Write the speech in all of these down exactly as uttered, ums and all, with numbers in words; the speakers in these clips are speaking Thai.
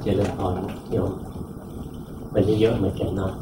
จริญพรโยมวันนี้เยอะเหมือนกันเนาะ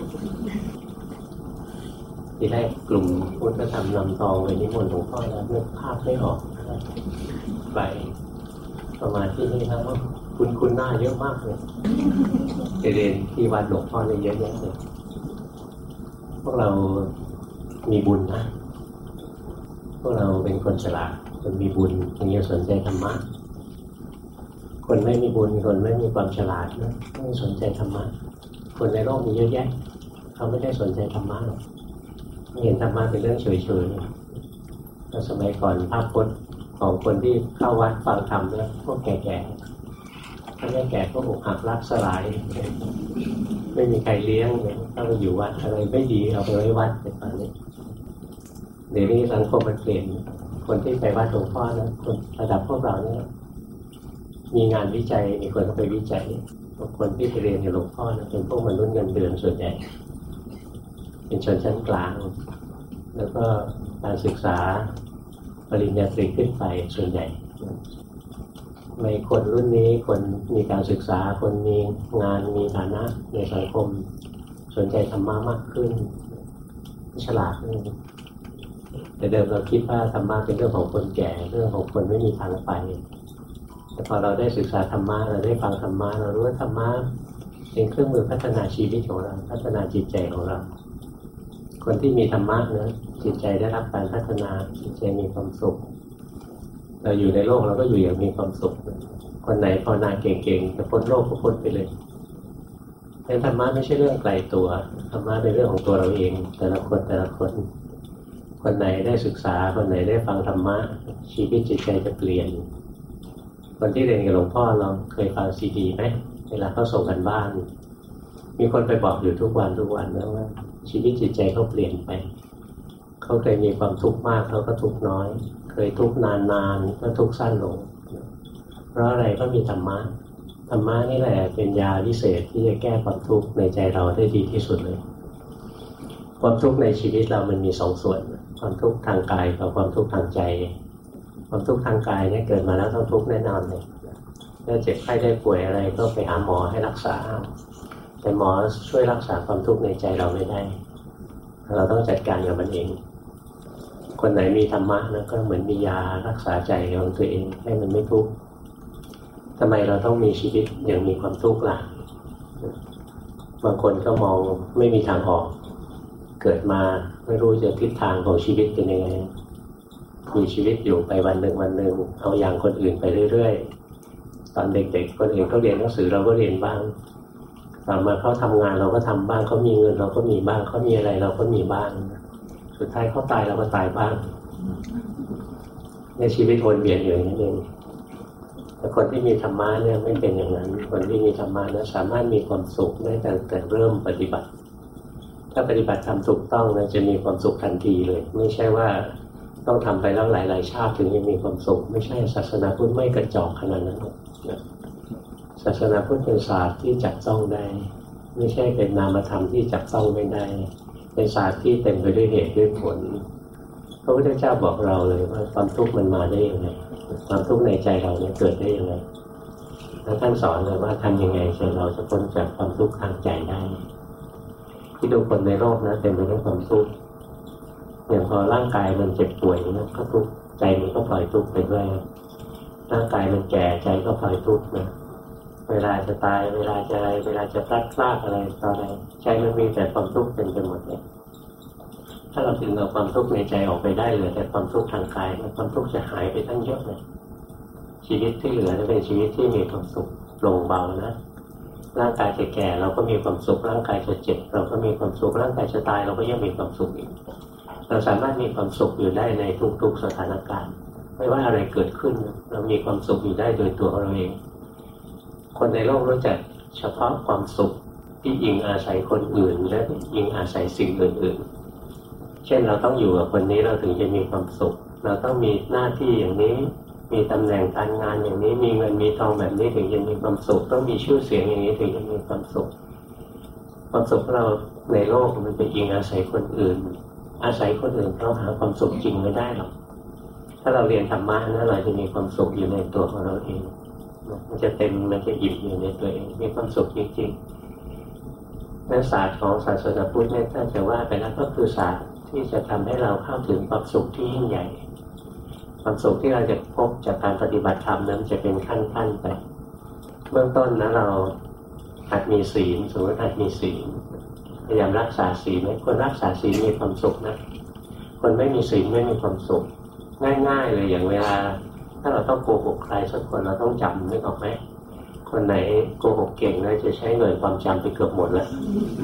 ที่แรกกลุ่มพุทธธรรมนำตองไปนิมนต์หลวงพ่อแล้วเลือกภาพไม่ออกไปประมาณที่นี่นะว่าคุณคุณหน้าเยอะมากเลยไปเรียนที่วัดหลวงพ่อเนี่ยเยอะแยะเลยพวกเรามีบุญนะพวกเราเป็นคนฉลาดคนมีบุญจึงจะสนใจธรรมะคนไม่มีบุญคนไม่มีความฉลาดนะไม่สนใจธรรมะคนในโลกมีเยอะแยะเขาไม่ได้สนใจธรรมะหรอกเห็นธรรมะเป็นเรื่องเฉยๆแล้วสมัยก่อนภาพพจน์ของคนที่เข้าวัดฟังธรรมแล้วพวกแก่ๆถ้าไม่แก่ก็อกหักรักสลายไม่มีใครเลี้ยงเลยถ้าไปอยู่วัดอะไรไม่ดีเอาไปไว้วัดเป็นแบบนี้เดี๋ยวนี้สังคมมันเปลี่ยนคนที่ไปวัดหลวงพ่อนะคนระดับพวกเราเนี่ยมีงานวิจัยมีคนเข้าไปวิจัยคนที่ไปเรียนกับหลวงพ่อนะเป็นพวกมนุษย์เงินเดือนส่วนใหญ่เป็นชนชั้นกลางแล้วก็การศึกษาปริญญาตรีขึ้นไปส่วนใหญ่ในคนรุ่นนี้คนมีการศึกษาคนมีงานมีฐานะในสังคมสนใจธรรมะมากขึ้นฉลาดขึ้นแต่เดิมเราคิดว่าธรรมะเป็นเรื่องของคนแก่เรื่องของคนไม่มีทางไปแต่พอเราได้ศึกษาธรรมะเราได้ฟังธรรมะเรารู้ว่าธรรมะเป็นเครื่องมือพัฒนาชีวิตของเราพัฒนาจิตใจของเราคนที่มีธรรมะนะจิตใจได้รับการพัฒนาจิตใจมีความสุขเราอยู่ในโลกเราก็อยู่อย่างมีความสุขคนไหนภาวนาเก่งๆจะพ้นโลกก็พ้นไปเลยแต่ธรรมะไม่ใช่เรื่องไกลตัวธรรมะเป็นเรื่องของตัวเราเองแต่ละคนแต่ละคนคนไหนได้ศึกษาคนไหนได้ฟังธรรมะชีวิตจิตใจจะเปลี่ยนคนที่เรียนกับหลวงพ่อเราเคยฟังซีดีไหมเวลาเขาส่งกันบ้านมีคนไปบอกอยู่ทุกวันทุกวันนะว่าชีวิตจิตใจเขาเปลี่ยนไปเขาเคยมีความทุกข์มากเขาก็ทุกข์น้อยเคยทุกข์นานๆก็ทุกข์สั้นลงเพราะอะไรก็มีธรรมะธรรมะนี่แหละเป็นยาวิเศษที่จะแก้ความทุกข์ในใจเราได้ดีที่สุดเลยความทุกข์ในชีวิตเรามันมีสองส่วนความทุกข์ทางกายกับความทุกข์ทางใจความทุกข์ทางกายเนี่ยเกิดมาแล้วต้องทุกข์แน่นอนเลยถ้าเจ็บไข้ได้ป่วยอะไรก็ไปหาหมอให้รักษาแต่หมอช่วยรักษาความทุกข์ในใจเราไม่ได้เราต้องจัดการกับมันเองคนไหนมีธรรมะนะก็เหมือนมียารักษาใจของตัวเองให้มันไม่ทุกข์ทำไมเราต้องมีชีวิตอย่างมีความทุกข์ล่ะบางคนก็มองไม่มีทางออกเกิดมาไม่รู้จะทิศทางของชีวิตเป็นยังไงมีชีวิตอยู่ไปวันหนึ่งวันหนึ่งเอาอย่างคนอื่นไปเรื่อยๆตอนเด็กๆคนอื่นเขาเรียนหนังสือเราก็เรียนบ้างต่อมาเขาทำงานเราก็ทำบ้างเขามีเงินเราก็มีบ้างเขามีอะไรเราก็มีบ้างสุดท้ายเขาตายเราก็ตายบ้างในชีวิตวนเวียนอยู่อย่างนี้เองแต่คนที่มีธรรมะเนี่ยไม่เป็นอย่างนั้นคนที่มีธรรมะเนี่ยสามารถมีความสุขได้ตั้งแต่เริ่มปฏิบัติถ้าปฏิบัติทำถูกต้องนะจะมีความสุขทันทีเลยไม่ใช่ว่าต้องทำไปแล้วหลายๆชาติถึงจะมีความสุขไม่ใช่ศาสนาพุทธไม่กระจอกขนาดนั้นนะศาสนาพุทธเป็นศาสตร์ที่จับต้องได้ไม่ใช่เป็นนามธรรมที่จับต้องไม่ได้เป็นศาสตร์ที่เต็มไปด้วยเหตุด้วยผลพระพุทธเจ้าบอกเราเลยว่าความทุกข์มันมาได้ยังไงความทุกข์ในใจเราเนี่ยเกิดได้ยังไงแล้วท่านสอนเลยว่าทำยังไงจนเราจะพ้นจากความทุกข์ทางใจได้ที่ดูคนในโลกนะเต็มไปด้วยความทุกข์อย่างพอร่างกายมันเจ็บป่วยนะก็ทุกข์ใจมันก็ปล่อยทุกข์ไปด้วยร่างกายมันแก่ใจก็ปล่อยทุกข์นะเวลาจะตายเวลาจะอะไรเวลาจะพลัดพรากอะไรต่ออะไรใจมันมีแต่ความทุกข์เต็มไปหมดเลยถ้าเราถึงเอาความทุกข์ในใจออกไปได้เหลือแต่ความทุกข์ทางกายความทุกข์จะหายไปตั้งเยอะเลยชีวิตที่เหลือจะเป็นชีวิตที่มีความสุขโปร่งเบานะร่างกายจะแก่เราก็มีความสุขร่างกายจะเจ็บเราก็มีความสุขร่างกายจะตายเราก็ยังมีความสุขอีกเราสามารถมีความสุขอยู่ได้ในทุกๆสถานการณ์ไม่ว่าอะไรเกิดขึ้นเรามีความสุขอยู่ได้โดยตัวเราเองคนในโลกรู้จักเฉพาะความสุขที่อิงอาศัยคนอื่นและอิงอาศัยสิ่งอื่นๆเช่นเราต้องอยู่กับคนนี้เราถึงจะมีความสุขเราต้องมีหน้าที่อย่างนี้มีตำแหน่งการงานอย่างนี้มีเงินมีทองแบบนี้ถึงจะมีความสุขต้องมีชื่อเสียงอย่างนี้ถึงจะมีความสุขความสุขของเราในโลกมันไปอิงอาศัยคนอื่นอาศัยคนอื่นเราหาความสุขจริงไม่ได้หรอกถ้าเราเรียนธรรมะนะเราจะมีความสุขอยู่ในตัวของเราเองมันจะเต็มมันจะอิ่มอยู่ในตัวเองมีความสุขจริงๆนักศาสตร์ของศาสนาพุทธเนี่ยถ้าจะว่าไปแล้วก็คือศาสตร์ที่จะทำให้เราเข้าถึงความสุขที่ยิ่งใหญ่ความสุขที่เราจะพบจากการปฏิบัติธรรมนั้นจะเป็นขั้นๆไปเบื้องต้นนะเราหัดมีศีลสมมติหัดมีศีลพยายามรักษาศีลคนรักษาศีลมีความสุขนะคนไม่มีศีลไม่มีความสุขง่ายๆเลยอย่างเวลาถ้าเราต้องโกหกใครสักคนเราต้องจำนึกออกไหมคนไหนโกหกเก่งนะจะใช้หน่วยความจำไปเกือบหมดแล้ว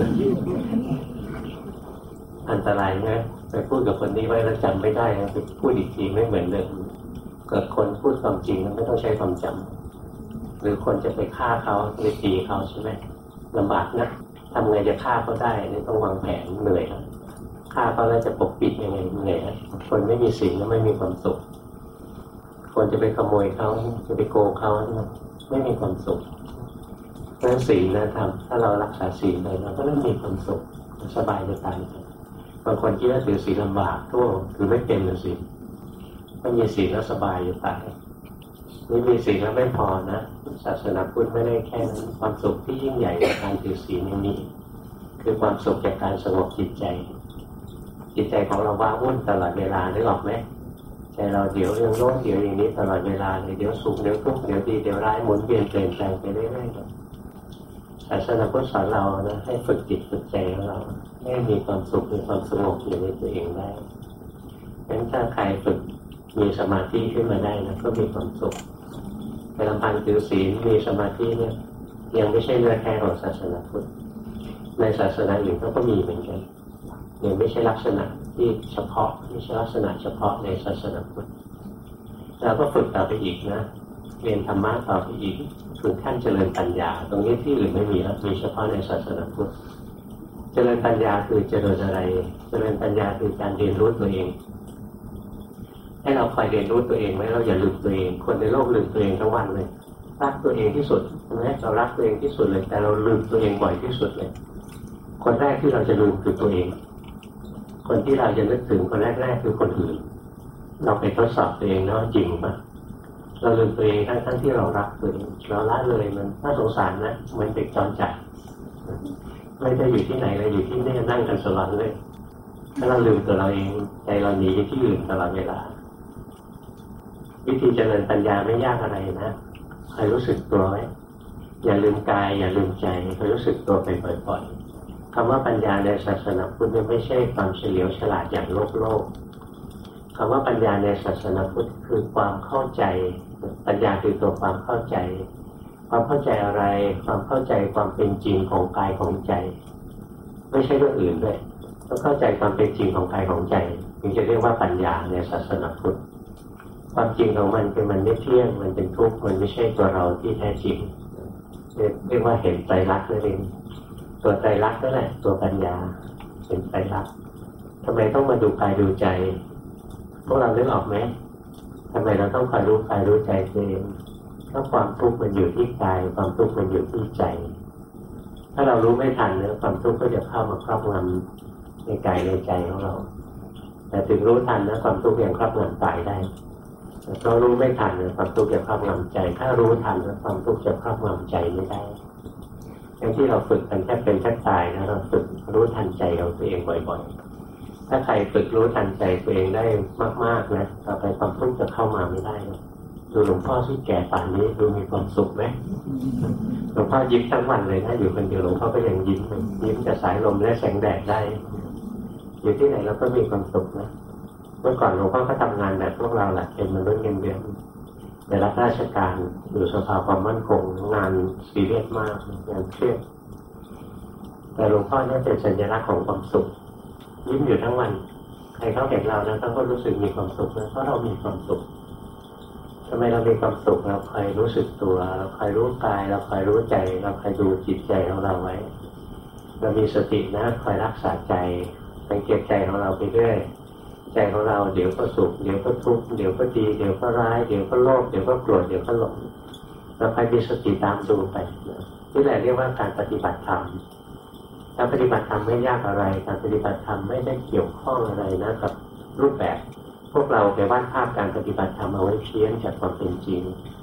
อันตรายนะไปพูดกับคนนี้ไว้แล้วจำไม่ได้ไปพูดอีกทีไม่เหมือนเดิมเกิดคนพูดความจริงไม่ต้องใช้ความจำหรือคนจะไปฆ่าเขาไปตีเขาใช่ไหมลำบากนะทำไงจะฆ่าเขาได้นี่ต้องวางแผนเหนื่อยนะฆ่าเขาแล้วจะปกปิดยังไงเหนื่อยนะคนไม่มีศีลแล้วไม่มีความสุขคนจะไปขโมยเขาจะไปโกงเขาไม่มีความสุขเพราะฉะนั้นศีลนะทำถ้าเรารักษาศีลเลยเราก็ไม่มีความสุขสบายจะตายบางคนคิดว่าถือศีลลำบากก็ถือไม่เป็นเลยสิถ้ามีศีลแล้วสบายจะตายนี่มีศีลแล้วไม่พอนะศาสนาพุทธไม่ได้แค่นั้นความสุขที่ยิ่งใหญ่ในการถือศีลนี้คือความสุขจากการสงบจิตใจจิตใจของเราว้าวุ่นตลอดเวลาได้หรอกไหมใจเราเดี๋ยวเรื่องโน้นเดี๋ยวอย่างนี้ตลอดเวลาเลยเดี๋ยวสุขเดี๋ยวทุกข์เดี๋ยวดีเดี๋ยวร้ายหมุนเวียนเปลี่ยนแปลงไปเรื่อยๆศาสนาพุทธสอนเรานะให้ฝึกจิตฝึกใจของเราให้มีความสุขมีความสงบอยู่ในตัวเองได้งั้นถ้าใครฝึกมีสมาธิขึ้นมาได้นะก็มีความสุขแต่ลำพังถือศีลมีสมาธิเนี่ยยังไม่ใช่เนื้อแท้ของศาสนาพุทธในศาสนาอื่นเขาก็มีเหมือนกันยังไม่ใช่ลักษณะที่เฉพาะไม่ใช่ลักษณะเฉพาะในศาสนาพุทธเราก็ฝึกต่อไปอีกนะเรียนธรรมะต่อไปอีกถึงขั้นเจริญปัญญาตรงนี้ที่อื่นไม่มีแล้วมีเฉพาะในศาสนาพุทธเจริญปัญญาคือเจริญอะไรเจริญปัญญาคือการเรียนรู้ตัวเองให้เราคอยเรียนรู้ตัวเองไว้เราอย่าลืมตัวเองคนในโลกลืมตัวเองทั้งวันเลยรักตัวเองที่สุดใช่ไหมเรารักตัวเองที่สุดเลยแต่เราลืมตัวเองบ่อยที่สุดเลยคนแรกที่เราจะลืมคือตัวเองคนที่เราจะนึกถึงคนแรกๆคือคนอื่นเราไปทดสอบตัวเองนะจริงปะเราลืมตัวเองทั้งทั้งที่เรารักตัวเองเราละเลยมันน่าสงสารนะมันเด็กจรจัดไม่ได้อยู่ที่ไหนเลยอยู่ที่นี่นั่งกันสลับเลยถ้าเราลืมตัวเราเองใจเราหนีที่อื่นตลอดเวลาวิธีเจริญปัญญาไม่ยากอะไรนะคอยรู้สึกตัวไว้อย่าลืมกายอย่าลืมใจคอยรู้สึกตัวไปบ่อยๆคำว่าปัญญาในศาสนาพุทธไม่ใช่ความเฉลียวฉลาดอย่างโลกโลกคำว่าปัญญาในศาสนาพุทธคือความเข้าใจปัญญาคือตัวความเข้าใจความเข้าใจอะไรความเข้าใจความเป็นจริงของกายของใจไม่ใช่เรื่องอื่นด้วยต้องเข้าใจความเป็นจริงของกายของใจถึงจะเรียกว่าปัญญาในศาสนาพุทธความจริงของมันคือมันไม่เที่ยงมันเป็นทุกข์มันไม่ใช่ตัวเราที่แท้จริงเรียกว่าเห็นไตรลักษณ์นั่นเองตัวไตรลักษณ์นั่นแหละตัวปัญญาเป็นไตรลักษณ์ทำไมต้องมาดูกายดูใจพวกเราเลือกออกไหมทำไมเราต้องคอยรู้กายรู้ใจตัวเองเพราะความทุกข์มันอยู่ที่กายความทุกข์มันอยู่ที่ใจถ้าเรารู้ไม่ทันเนี่ยความทุกข์ก็จะเข้ามาครอบงำในกายในใจของเราแต่ถึงรู้ทันนะความทุกข์ยังครอบงำกายได้แต่ถ้ารู้ไม่ทันเนี่ยความทุกข์จะครอบงำใจถ้ารู้ทันนะความทุกข์จะครอบงำใจไม่ได้อย่างที่เราฝึกกันแค่เป็นแค่ตายนะเราฝึกรู้ทันใจเราตัวเองบ่อยๆถ้าใครฝึกรู้ทันใจตัวเองได้มากๆนะต่อไปความทุกข์จะเข้ามาไม่ได้ดูหลวงพ่อที่แก่ป่านนี้ดูมีความสุขไหมหลวงพ่อยิ้มทั้งวันเลยนะอยู่คนเดียวหลวงพ่อก็ยังยิ้มยิ้มกับสายลมและแสงแดดได้อยู่ที่ไหนเราก็มีความสุขนะเมื่อก่อนหลวงพ่อก็ทำงานแบบพวกเราแหละเป็นมนุษย์เงินเดือนในรับราชการอยู่สภาความมั่นคงงานซีเรียสมากงานเครียดแต่หลวงพ่อเนี่ยเป็นสัญลักษณ์ของความสุขยิ้มอยู่ทั้งวันใครเขาเห็นเรานะเขาก็รู้สึกมีความสุขนะเพราะเรามีความสุขทำไมเรามีความสุขเราคอยรู้สึกตัวเราคอยรู้กายเราคอยรู้ใจเราคอยดูจิตใจของเราไว้เรามีสตินะคอยรักษาใจสังเกตใจของเราไปเรื่อยใจของเราเดี๋ยวก็สุขเดี๋ยวก็ทุกข์เดี๋ยวก็ดีเดี๋ยวก็ร้ายเดี๋ยวก็โลภเดี๋ยวก็โกรธเดี๋ยวก็หลงเราคอยมีสติตามดูไปนี่แหละเรียกว่าการปฏิบัติธรรมการปฏิบัติธรรมไม่ยากอะไรการปฏิบัติธรรมไม่ได้เกี่ยวข้องอะไรนะกับรูปแบบพวกเราไปวาดภาพการปฏิบัติธรรมเอาไว้เพี้ยนจากความเป็นจริง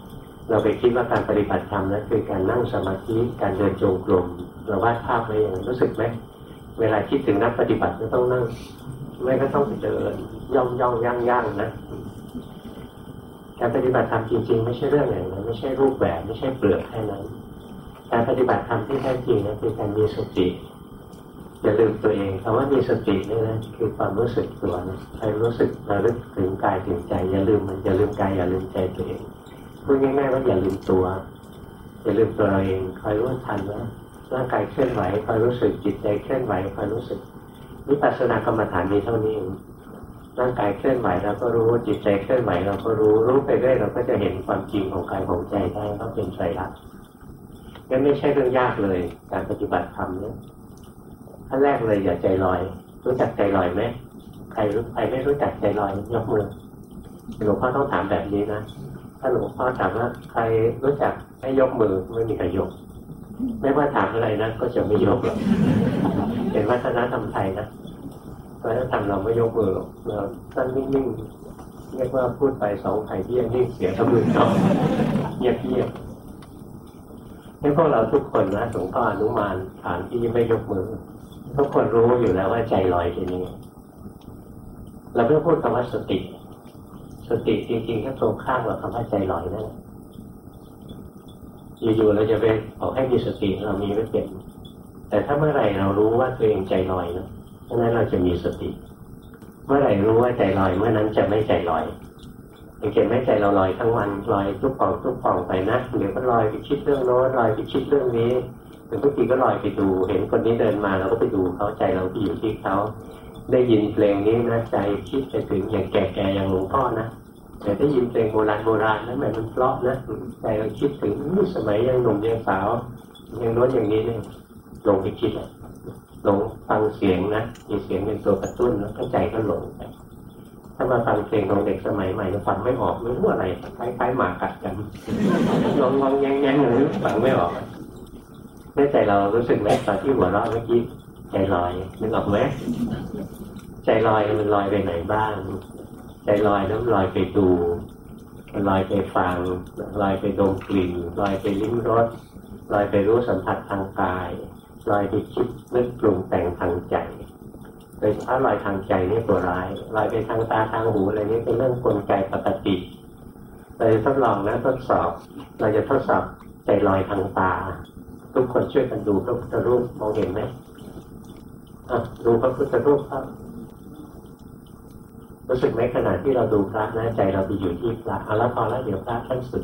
เราไปคิดว่าการปฏิบัติธรรมนั้นคือการนั่งสมาธิการเดินจงกรมเราวาดภาพไว้อย่างนั้นรู้สึกไหมเวลาคิดถึงนักปฏิบัติจะต้องนั่งไม่ก็ต้องไปเดินย่องย่องย่างย่างนะการปฏิบัติธรรมจริงๆไม่ใช่เรื่องอย่างนั้นไม่ใช่รูปแบบไม่ใช่เปลือกแค่นั้นการปฏิบัติธรรมที่แท้จริงนั้นคือการมีสติอย่าลืมตัวเองคำว่ามีสตินี่นะคือความรู้สึกตัวนะใครรู้สึกระลึกถึงกายถึงใจอย่าลืมมันอย่าลืมกายอย่าลืมใจตัวเองพูดง่ายๆว่าอย่าลืมตัวอย่าลืมตัวเราเองคอยรู้ทันนะร่างกายเคลื่อนไหวคอยรู้สึกจิตใจเคลื่อนไหวคอยรู้สึกวิปัสสนากรรมฐานมีเท่านี้เองร่างกายเคลื่อนไหวเราก็รู้จิตใจเคลื่อนไหวเราก็รู้รู้ไปเรื่อยเราก็จะเห็นความจริงของกายของใจได้ว่าเป็นไตรลักษณ์นั่นไม่ใช่เรื่องยากเลยการปฏิบัติธรรมเนี่ยขั้นแรกเลยอย่าใจลอยรู้จักใจลอยไหมใครรู้ใครไม่รู้จักใจลอยยกมือหลวงพ่อต้องถามแบบนี้นะถ้าหลวงพ่อถามว่าใครรู้จักให้ยกมือไม่มีใครยกไม่ว่าถามอะไรนะก็จะไม่ยกหรอกเป็นวัฒนธรรมไทยนะวัฒนธรรมเราไม่ยกมือหรอกเราตั้งนิ่งๆเรียกว่าพูดไปสองไข่เบี้ยนิ่งเสียทั้งมือเขาเงียบเงียบให้พวกเราทุกคนนะหลวงพ่ออนุมานฐานที่ไม่ยกมือทุกคนรู้อยู่แล้วว่าใจลอยเป็นยังไงเราไม่พูดคำว่าสติสติจริงๆก็ตรงข้ามกับคำว่าใจลอยนั่นแหละอยู่ๆเราจะไปบอกให้มีสติเรามีไม่เป็นแต่ถ้าเมื่อไหร่เรารู้ว่าตัวเองใจลอยนะเพราะนั้นเราจะมีสติเมื่อไหร่รู้ว่าใจลอยเมื่อนั้นจะไม่ใจลอยสังเกตไหมใจเราลอยทั้งวันลอยทุกปองทุกปองไปนะเดี๋ยวก็ลอยไปคิดเรื่องโน้นลอยไปคิดเรื่องนี้บางทีก็ลอยไปดูเห็นคนนี้เดินมาเราก็ไปดูเขาใจเราที่อยู่ที่เขาได้ยินเพลงนี้นะใจคิดไปถึงอย่างแก่ๆอย่างหลวงพ่อนะแต่ได้ยินเพลงโบราณโบราณนั้นมันเพราะนะใจเราคิดถึงสมัยยังหนุ่มยังสาวยังโน้นอย่างนี้เนี่ยลงไปคิดหลงฟังเสียงนะมีเสียงเป็นตัวกระตุ้นแล้วก็ใจก็หลงไปถ้ามาฟังเพลงของเด็กสมัยใหม่จะฟังไม่ออกไม่รู้อะไรคล้ายๆหมากัดกันงงงแงงๆหรือฟังไม่ออกแน่ใจเรารู้สึกไหมตอนที่หัวเราะเมื่อกี้ใจลอยนึกออกไหมใจลอยมันลอยไปไหนบ้างใจลอยแล้วลอยไปดูลอยไปฟังลอยไปดมกลิ่นลอยไปลิ้มรสลอยไปรู้สัมผัสทางกายลอยไปคิดนึกปรุงแต่งทางใจโดยเฉพาะลอยทางใจนี่ตัวร้ายลอยไปทางตาทางหูอะไรนี่เป็นเรื่องกลไกปกติเราจะทดลองนะทดสอบเราจะทดสอบใจลอยทางตาทุกคนช่วยกันดูพระพุทธรูปมองเห็นไหมอ่ะดูพระพุทธรูปครับรู้สึกไหมขณะที่เราดูพระนะใจเราไปอยู่ที่พระเอาละพอแล้วเดี๋ยวพระท่านสุด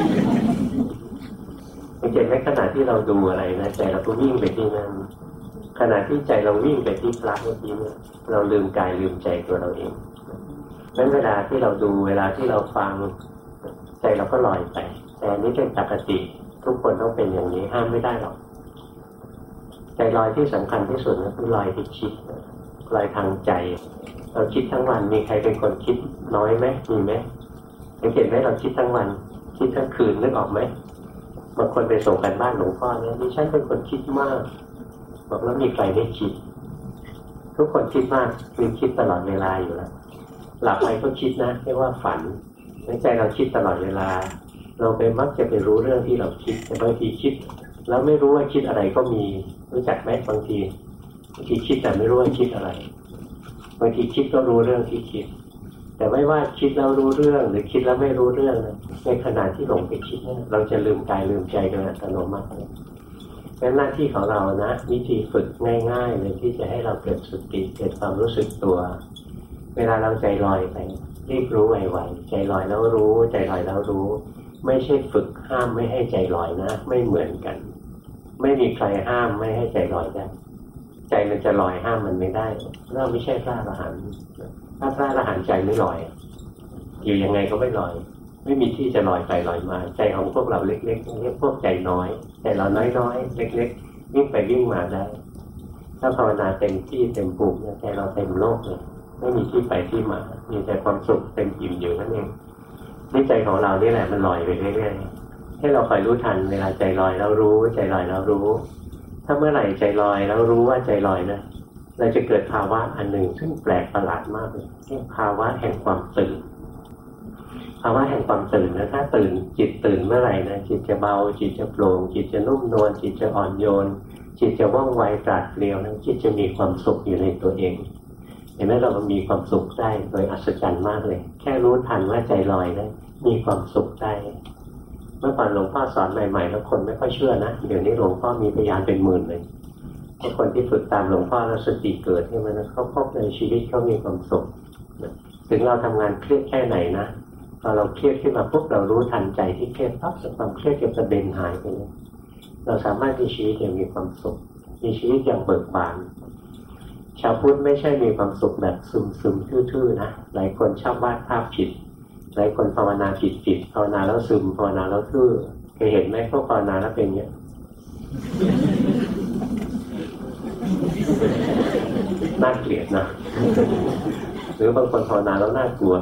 สังเกตไหมขณะที่เราดูอะไรนะใจเราก็วิ่งไปที่นั่นขณะที่ใจเราวิ่งไปที่พระเมื่อกี้เนี่ยเราลืมกายลืมใจตัวเราเองนั้นเวลาที่เราดูเวลาที่เราฟังใจเราก็ลอยไปแต่นี้เป็นปกติทุกคนต้องเป็นอย่างนี้ห้ามไม่ได้หรอกใจลอยที่สำคัญที่สุดก็คือลอยไปคิดลอยทางใจเราคิดทั้งวันมีใครเป็นคนคิดน้อยไหมมีไหมสังเกตไหมเราคิดทั้งวันคิดทั้งคืนนึกออกไหมบางคนไปส่งกันบ้านหลวงพ่อเนี่ยดิฉันเป็นคนคิดมากบอกแล้วมีใครไม่คิดทุกคนคิดมากมีคิดตลอดเวลาอยู่แล้วหลับไปก็คิดนะเรียกว่าฝันในใจเราคิดตลอดเวลาเราไปมักจะไปรู้เรื่องที่เราคิดแต่บางทีคิดแล้วไม่รู้ว่าคิดอะไรก็มีรู้จักไหมบางทีบางทีคิดแต่ไม่รู้ว่าคิดอะไรบางทีคิดก็รู้เรื่องที่คิดแต่ไม่ว่าคิดแล้วรู้เรื่องหรือคิดแล้วไม่รู้เรื่องนะในขณะที่หลงไปคิดเนี่ยเราจะลืมกายลืมใจโดยอัตโนมัติเป็นหน้าที่ของเรานะวิธีฝึกง่ายๆเลยที่จะให้เราเกิดสติเกิดความรู้สึกตัวเวลาเราใจลอยไปรีบรู้ไวๆใจลอยแล้วรู้ใจลอยแล้วรู้ไม่ใช่ฝึกห้ามไม่ให้ใจลอยนะไม่เหมือนกันไม่มีใครห้ามไม่ให้ใจลอยได้ใจมันจะลอยห้ามมันไม่ได้เราไม่ใช่พระอรหันต์ถ้าพระอรหันต์ใจไม่ลอยอยู่ยังไงก็ไม่ลอยไม่มีที่จะลอยไปลอยมาใจของพวกเราเล็กๆเรียกพวกใจน้อยใจเราน้อยๆเล็กๆวิ่งไปวิ่งมาได้ถ้าภาวนาเต็มที่เต็มปุ่มใจเราเต็มโลกเลยไม่มีที่ไปที่มามีแต่ความสุขเต็มอิ่มอยู่นั่นเองนี่ใจของเรานี่แหละมันลอยไปเรื่อยๆให้เราคอยรู้ทันเวลาใจลอยแล้วรู้ใจลอยแล้วรู้ถ้าเมื่อไหร่ใจลอยแล้วรู้ว่าใจลอยนะเราจะเกิดภาวะอันหนึ่งซึ่งแปลกประหลาดมากเลยเรียกภาวะแห่งความตื่นภาวะแห่งความตื่นนะถ้าตื่นจิตตื่นเมื่อไหร่นะจิตจะเบาจิตจะโปร่งจิตจะนุ่มนวลจิตจะอ่อนโยนจิตจะว่องไวปราดเปรียวนะจิตจะมีความสุขอยู่ในตัวเองเห็นไหมเรามีความสุขได้โดยอัศจรรย์มากเลยแค่รู้ทันว่าใจลอยนะมีความสุขได้เมื่อก่อนหลวงพ่อสอนใหม่ๆแล้วคนไม่ค่อยเชื่อนะเดี๋ยวนี้หลวงพ่อมีพยานเป็นหมื่นเลยเพราะคนที่ฝึกตามหลวงพ่อแล้วสติเกิดขึ้นมานะเขาพบในชีวิตเขามีความสุขถึงเราทำงานเครียดแค่ไหนนะพอเราเครียดขึ้นมาปุ๊บเรารู้ทันใจที่เครียดปั๊บความเครียดจะกระเด็นหายไปเลยเราสามารถมีชีวิตอย่างมีความสุขมีชีวิตอย่างเบิกบานชาวพุทธไม่ใช่มีความสุขแบบซึมๆทื่อๆนะหลายคนชอบวาดภาพผิดหลายคนภาวนาผิดๆภาวนาแล้วซึมภาวนาแล้วทื่อเคยเห็นไหมพวกภาวนาแล้วเป็นอย่างนี้น่าเกลียดนะหรือบางคนภาวนาแล้วน่ากลัว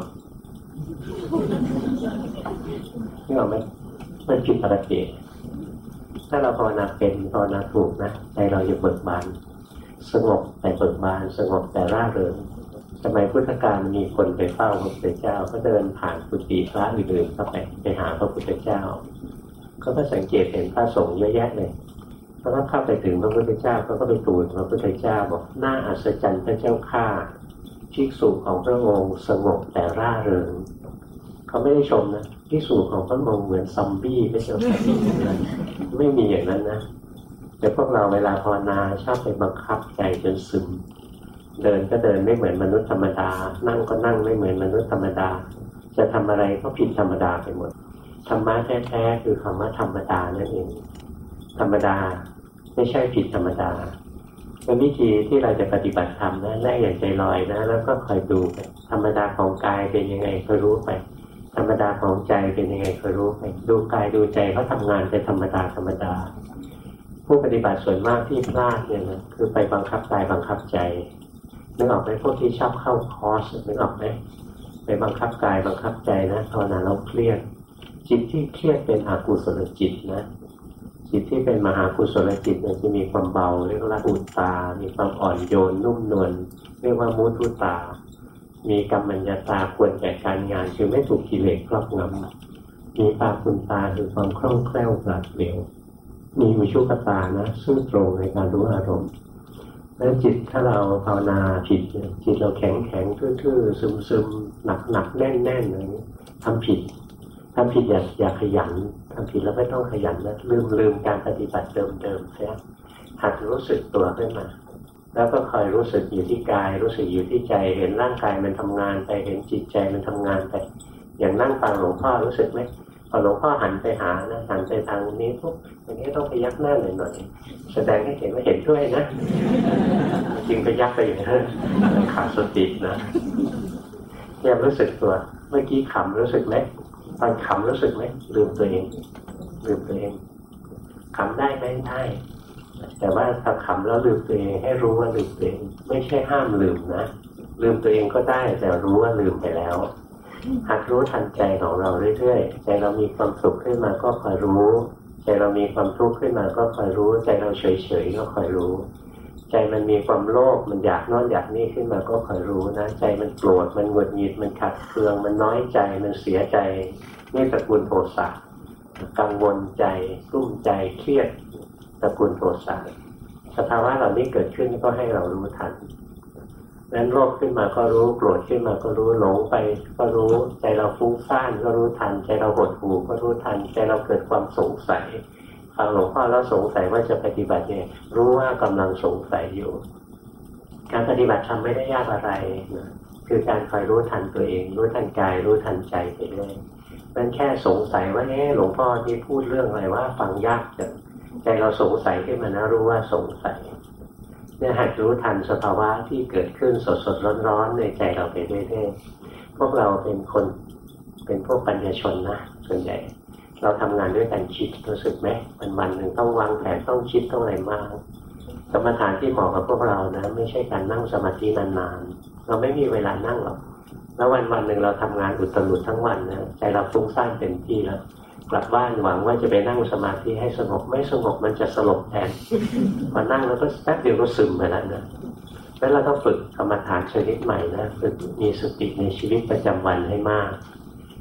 นี่เราไม่ไม่ผิดปกติถ้าเราภาวนาเป็นภาวนาถูกนะใจเราจะเบิกบานสงบแต่เบิกบานสงบแต่ร่าเริงสมัยพุทธกาลมีคนไปเฝ้าพระพุทธเจ้าก็เดินผ่านกุฏิพระอื่นๆเข้าไปไปหาพระพุทธเจ้าเขาก็สังเกตเห็นพระสงฆ์เยอะแยะเลยเขาก็เข้าไปถึงพระพุทธเจ้าเขาก็ไปทูลพระพุทธเจ้าบอกน่าอัศจรรย์พระเจ้าข้าภิกษุของพระองค์สงบแต่ร่าเริงเขาไม่ได้ชมนะภิกษุของพระองค์เหมือนซอมบี้ไม่ใช่ไม่มีอย่างนั้นนะแต่พวกเราเวลาภาวนาชอบไปบังคับใจจนซึมเดินก็เดินไม่เหมือนมนุษย์ธรรมดานั่งก็นั่งไม่เหมือนมนุษย์ธรรมดาจะทำอะไรก็ผิดธรรมดาไปหมดธรรมะแท้ๆคือคำว่าธรรมดานั่นเองธรรมดาไม่ใช่ผิดธรรมดาเป็นวิธีที่เราจะปฏิบัติธรรมนะแรกอย่างใจลอยนะแล้วก็คอยดูไปธรรมดาของกายเป็นยังไงก็รู้ไปธรรมดาของใจเป็นยังไงก็รู้ไปดูกายดูใจเขาทำงานเป็นธรรมดาธรรมดาผู้ปฏิบัติส่วนมากที่พลาดเนี่ยนะคือไปบังคับกายบังคับใจนึกออกไหมพวกที่ชอบเข้าคอร์สนึกออกไหมไปบังคับกายบังคับใจนะภาวนาเราเครียดจิตที่เครียดเป็นอกุศลจิตนะจิตที่เป็นมหากุศลจิตเนี่ยจะมีความเบาเรียกว่าอุตตามีความอ่อนโยนนุ่มนวลเรียกว่ามุทุตามีกัมมัญญตาควรแก่การงานคือไม่ถูกกิเลสครอบงำมีปาคุณตาคือความคล่องแคล่วปราดเปรียวมีวิชุกตานะซื่อตรงในการรู้อารมณ์แล้วจิตถ้าเราภาวนาผิดจิตเราแข็งแข็งทื่อๆซึมๆหนักๆแน่นๆอะไรนี้ทำผิดทำผิดอย่าอย่าขยันทำผิดแล้วไม่ต้องขยันนะลืมลืมการปฏิบัติเดิมๆเสียหัดรู้สึกตัวขึ้นมาแล้วก็คอยรู้สึกอยู่ที่กายรู้สึกอยู่ที่ใจเห็นร่างกายมันทำงานไปเห็นจิตใจมันทำงานไปอย่างนั่งฟังหลวงพ่อรู้สึกไหมพอหลวงพ่อหันไปหานะหันไปทางนี้ปุ๊บอย่างนี้ต้องไปยักหน้าหน่อยๆแสดงให้เห็นว่าเห็นด้วยนะจริงไปยักไปอย่างนั้นขาดสตินะยังรู้สึกตัวเมื่อกี้ขำรู้สึกไหมตอนขำรู้สึกไหมลืมตัวเองลืมตัวเองขำได้ไหมได้แต่ว่าถ้าขำแล้วลืมตัวเองให้รู้ว่าลืมตัวเองไม่ใช่ห้ามลืมนะลืมตัวเองก็ได้แต่รู้ว่าลืมไปแล้วหัดรู้ทันใจของเราเรื่อยๆใจเรามีความสุขขึ้นมาก็คอยรู้ใจเรามีความทุกข์ขึ้นมาก็คอยรู้ใจเราเฉยๆก็คอยรู้ใจมันมีความโลภมันอยากโน่นอยากนี่ขึ้นมาก็คอยรู้นะใจมันโกรธมันหงุดหงิดมันขัดเคืองมันน้อยใจมันเสียใจนี่ตระกูลโทสะกังวลใจกลุ้มใจเครียดตระกูลโทสะสภาวะเหล่านี้เกิดขึ้นก็ให้เรารู้ทันนั้นโลภขึ้นมาก็รู้โกรธขึ้นมาก็รู้หลงไปก็รู้ใจเราฟุ้งซ่านก็รู้ทันใจเราหดหู่ก็รู้ทันใจเราเกิดความสงสัยฟังหลวงพ่อแล้วสงสัยว่าจะปฏิบัติเนี่ยรู้ว่ากำลังสงสัยอยู่การปฏิบัติทำไม่ได้ยากอะไรนะคือการคอยรู้ทันตัวเองรู้ทันกายรู้ทันใจไปเรื่อยมันแค่สงสัยว่าเอ๊ะหลวงพ่อที่พูดเรื่องอะไรว่าฟังยากจังใจเราสงสัยขึ้นมานะรู้ว่าสงสัยเนี่ยหัดรู้ทันสภาวะที่เกิดขึ้นสดๆร้อนๆในใจเราไปเรื่อยๆพวกเราเป็นคนเป็นพวกปัญญาชนนะส่วนใหญ่เราทำงานด้วยการคิดรู้สึกไหมวันวันหนึ่งต้องวางแผนต้องคิดต้องอะไรมากกรรมฐานที่เหมาะกับพวกเรานะไม่ใช่การนั่งสมาธินานๆเราไม่มีเวลานั่งหรอกแล้ววันวันหนึ่งเราทำงานอุตรุดทั้งวันนะใจเราฟุ้งซ่านเต็มที่แล้วกลับบ้านหวังว่าจะไปนั่งสมาธิให้สงบไม่สงบมันจะสลบแทนมานั่งแล้วก็แป๊บเดียวก็ซึมไปแล้วนะแล้วเราต้องฝึกกรรมฐานชนิดใหม่นะฝึกมีสติในชีวิตประจำวันให้มาก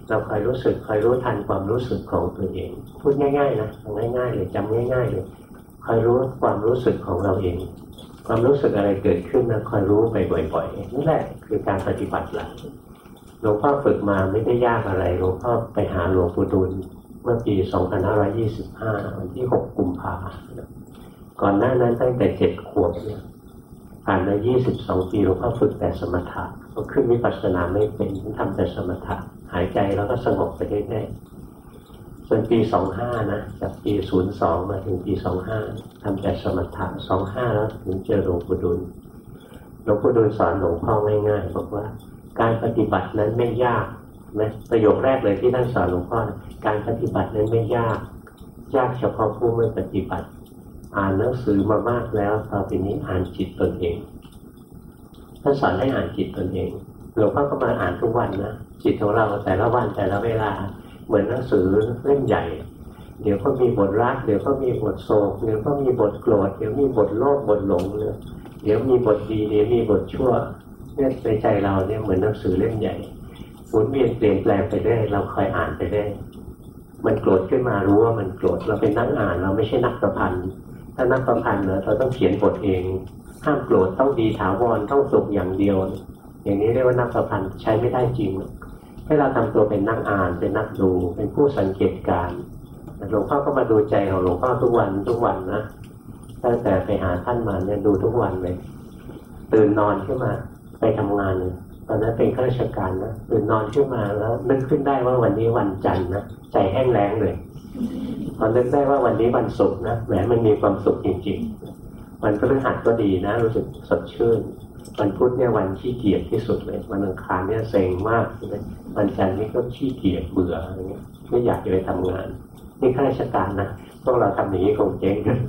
เราคอยรู้สึกคอยรู้ทันความรู้สึกของตัวเองพูดง่ายๆนะง่ายๆเลยจำง่ายๆเลยคอยรู้ความรู้สึกของเราเองความรู้สึกอะไรเกิดขึ้นนะคอยรู้ไปบ่อยๆนี่แหละคือการปฏิบัติหลักหลวงพ่อฝึกมาไม่ได้ยากอะไรหลวงพ่อไปหาหลวงปู่ดูลเมื่อปีสองพันห้าร้อยยี่สิบห้าวันที่หกกุมภาพันธ์ก่อนหน้านั้นตั้งแต่เจ็ดขวบเนี่ยผ่านมายี่สิบสองปีหลวงพ่อฝึกแต่สมถะพอขึ้นวิปัสสนาไม่เป็นทำแต่สมถะหายใจแล้วก็สงบไปเรื่อยๆจนปีสองห้านะจากปีศูนย์สองมาถึงปีสองห้าทำแต่สมถะสองห้าแล้วถึงเจอหลวงปู่ดูลหลวงปู่ดูลสอนหลวงพ่อง่ายๆบอกว่าการปฏิบัตินั้นไม่ยากนะประโยคแรกเลยที่ท่านสอนหลวงพ่อนะการปฏิบัตินั้นไม่ยากยากเฉพาะผู้ไม่ปฏิบัติอ่านหนังสือมามากแล้วต่อไปนี้อ่านจิตตนเองท่านสอนให้อ่านจิตตนเองหลวงพ่อก็มาอ่านทุกวันนะจิตของเราแต่ละวันแต่ละเวลาเหมือนหนังสือเล่มใหญ่เดี๋ยวก็มีบทรักเดี๋ยวก็มีบทโศกเดี๋ยวก็มีบทโกรธเดี๋ยวมีบทโลภบทหลงเนี่ยเดี๋ยวมีบทดีเดี๋ยวมีบทชั่วเนี่ยในใจเราเนี่ยเหมือนหนังสือเล่มใหญ่หมุนเวียนเปลี่ยนแปลงไปได้เราคอยอ่านไปได้มันโกรธขึ้นมารู้ว่ามันโกรธเราเป็นนักอ่านเราไม่ใช่นักประพันธ์ถ้านักประพันธ์เนอะเราต้องเขียนบทเองห้ามโกรธต้องดีถาวรต้องสุขอย่างเดียวอย่างนี้เรียกว่านักประพันธ์ใช้ไม่ได้จริงให้เราทำตัวเป็นนักอ่านเป็นนักดูเป็นผู้สังเกตการณ์หลวงพ่อก็มาดูใจของหลวงพ่อทุกวันทุกวันนะตั้งแต่ไปหาท่านมาเนี่ยดูทุกวันเลยตื่นนอนขึ้นมาไปทำงานตอนนั้นเป็นข้าราชการนะตื่นนอนขึ้นมาแล้วนึกขึ้นได้ว่าวันนี้วันจันทร์นะใจแห้งแล้งเลยพอนึกได้ว่าวันนี้วันศุกร์นะแหมมันมีความสุขจริงๆวันพฤหัสก็ดีนะรู้สึกสดชื่นวันพุธเนี่ยวันขี้เกียจที่สุดเลยวันอังคารเนี่ยเซ็งมากเลยวันจันทร์นี่ก็ขี้เกียจเบื่ออะไรเงี้ยไม่อยากจะไปทำงานนี่ข้าราชการนะพวกเราทำอย่างนี้คงเจ๊งกัน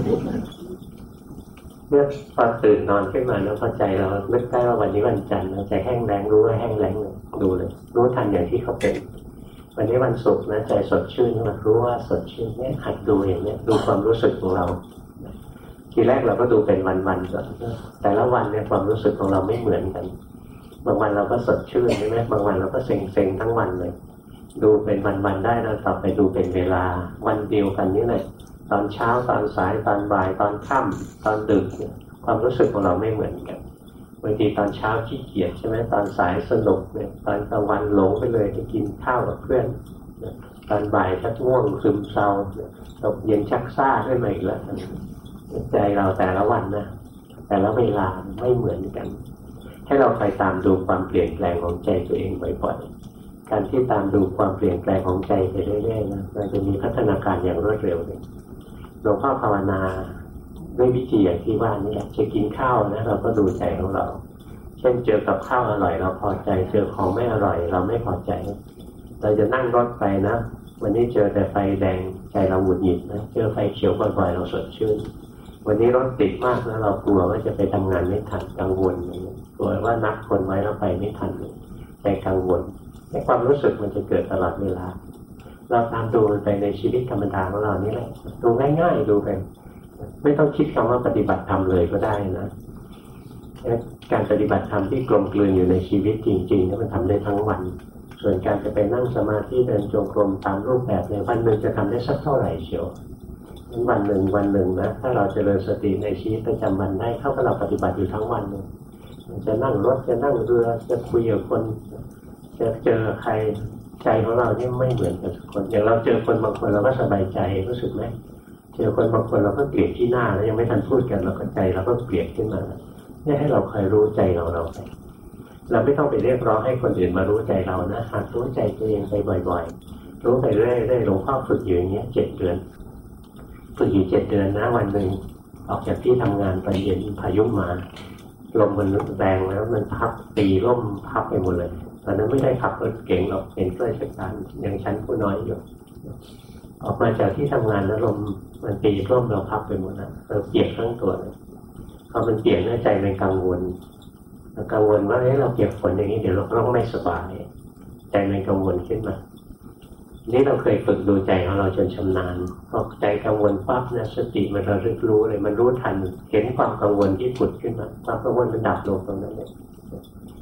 เมื่อพอตื่นนอนขึ้นมาแล้วพอใจเรานึกได้ว่าวันนี้วันจันทร์ใจแห้งแล้งรู้ว่าแห้งแล้งเลยดูเลยรู้ทันอย่างที่เขาเป็นวันนี้วันศุกร์นะใจสดชื่นมารู้ว่าสดชื่นเนี่ยหัดดูอย่างเนี้ยดูความรู้สึกของเราทีแรกเราก็ดูเป็นวันๆก่อนแต่ละวันเนี่ยความรู้สึกของเราไม่เหมือนกันบางวันเราก็สดชื่นใช่ไหมบางวันเราก็เซ็งๆทั้งวันเลยดูเป็นวันๆได้แล้วต่อไปดูเป็นเวลาวันเดียวกันนี่เลยตอนเช้าตอนสายตอนบ่ายตอนค่ำตอนดึกความรู้สึกของเราไม่เหมือนกันบางทีตอนเช้าขี้เกียจใช่ไหมตอนสายสนุกเนี่ยตอนกลางวันหลงไปเลยไปกินข้าวกับเพื่อนตอนบ่ายชักง่วงซึมเศร้าตกเย็นชักซ่าขึ้นมาอีกแล้วใจเราแต่ละวันนะแต่ละเวลาไม่เหมือนกันให้เราไปตามดูความเปลี่ยนแปลงของใจตัวเองบ่อยๆการที่ตามดูความเปลี่ยนแปลงของใจไปเรื่อยๆนะมันจะมีพัฒนาการอย่างรวดเร็วเลยหลวงพ่อภาวนาด้วยวิธีอย่างที่ว่านี่แหละจะกินข้าวนะเราก็ดูใจของเราเช่นเจอกับข้าวอร่อยเราพอใจเจอของไม่อร่อยเราไม่พอใจเราจะนั่งรถไปนะวันนี้เจอแต่ไฟแดงใจเราหงุดหงิดนะเจอไฟเขียวบ่อยๆเราสดชื่นวันนี้รถติดมากนะเรากลัวว่าจะไปทำงานไม่ทันกังวลกลัวว่านัดคนไว้แล้วไปไม่ทันใจกังวลในความรู้สึกมันจะเกิดตลอดเวลาเราตามดูมันไปในชีวิตธรรมดาของเรานี่แหละดูง่ายๆดูไปไม่ต้องคิดคำว่าปฏิบัติธรรมเลยก็ได้นะการปฏิบัติธรรมที่กลมกลืนอยู่ในชีวิตจริงๆมันทำได้ทั้งวันส่วนการจะไปนั่งสมาธิเดินจงกรมตามรูปแบบในวันหนึ่งจะทำได้สักเท่าไหร่เชียววันหนึ่งวันหนึ่งนะถ้าเราเจริญสติในชีวิตประจำวันได้เท่ากับเราปฏิบัติอยู่ทั้งวันเลยจะนั่งรถจะนั่งเรือจะคุยกับคนจะเจอใครใจของเราเนี่ยไม่เหมือนกันทุกคนอย่างเราเจอคนบางคนเราก็สบายใจรู้สึกไหมเจอคนบางคนเราก็เกลียดที่หน้าแล้วยังไม่ทันพูดกันเราก็ใจเราก็เกลียดขึ้นมาเนี่ยให้เราคอยรู้ใจเราเราไปเราไม่ต้องไปเรียกร้องให้คนอื่นมารู้ใจเรานะหัดรู้ใจตัวเองไปบ่อยๆรู้ไปเรื่อยๆหลวงพ่อฝึกอยู่อย่างเงี้ยเจ็ดเดือนฝึกอยู่เจ็ดเดือนนะวันหนึ่งออกจากที่ทำงานไปเย็นพายุมาลมมันแรงแล้วมันพับตีร่มพับไปหมดเลยตอนนั้นไม่ได้ขับรถเก่งหรอกเป็นข้าราชการยังชั้นผู้น้อยอยู่ออกมาจากที่ทำงานแล้วลมมันตีร่มเราพับไปหมดแล้วเราเปียกทั้งตัวเลยพอมันเปียกในใจมันกังวลกังวลว่าเฮ้ยเราเปียกฝนอย่างนี้เดี๋ยวเราต้องไม่สบายใจมันกังวลขึ้นมานี่เราเคยฝึกดูใจของเราจนชำนาญพอใจกังวลปั๊บนะสติมันระลึกรู้เลยมันรู้ทันเห็นความกังวลที่ผุดขึ้นมาความกังวลมันดับลงตรงนั้นเลย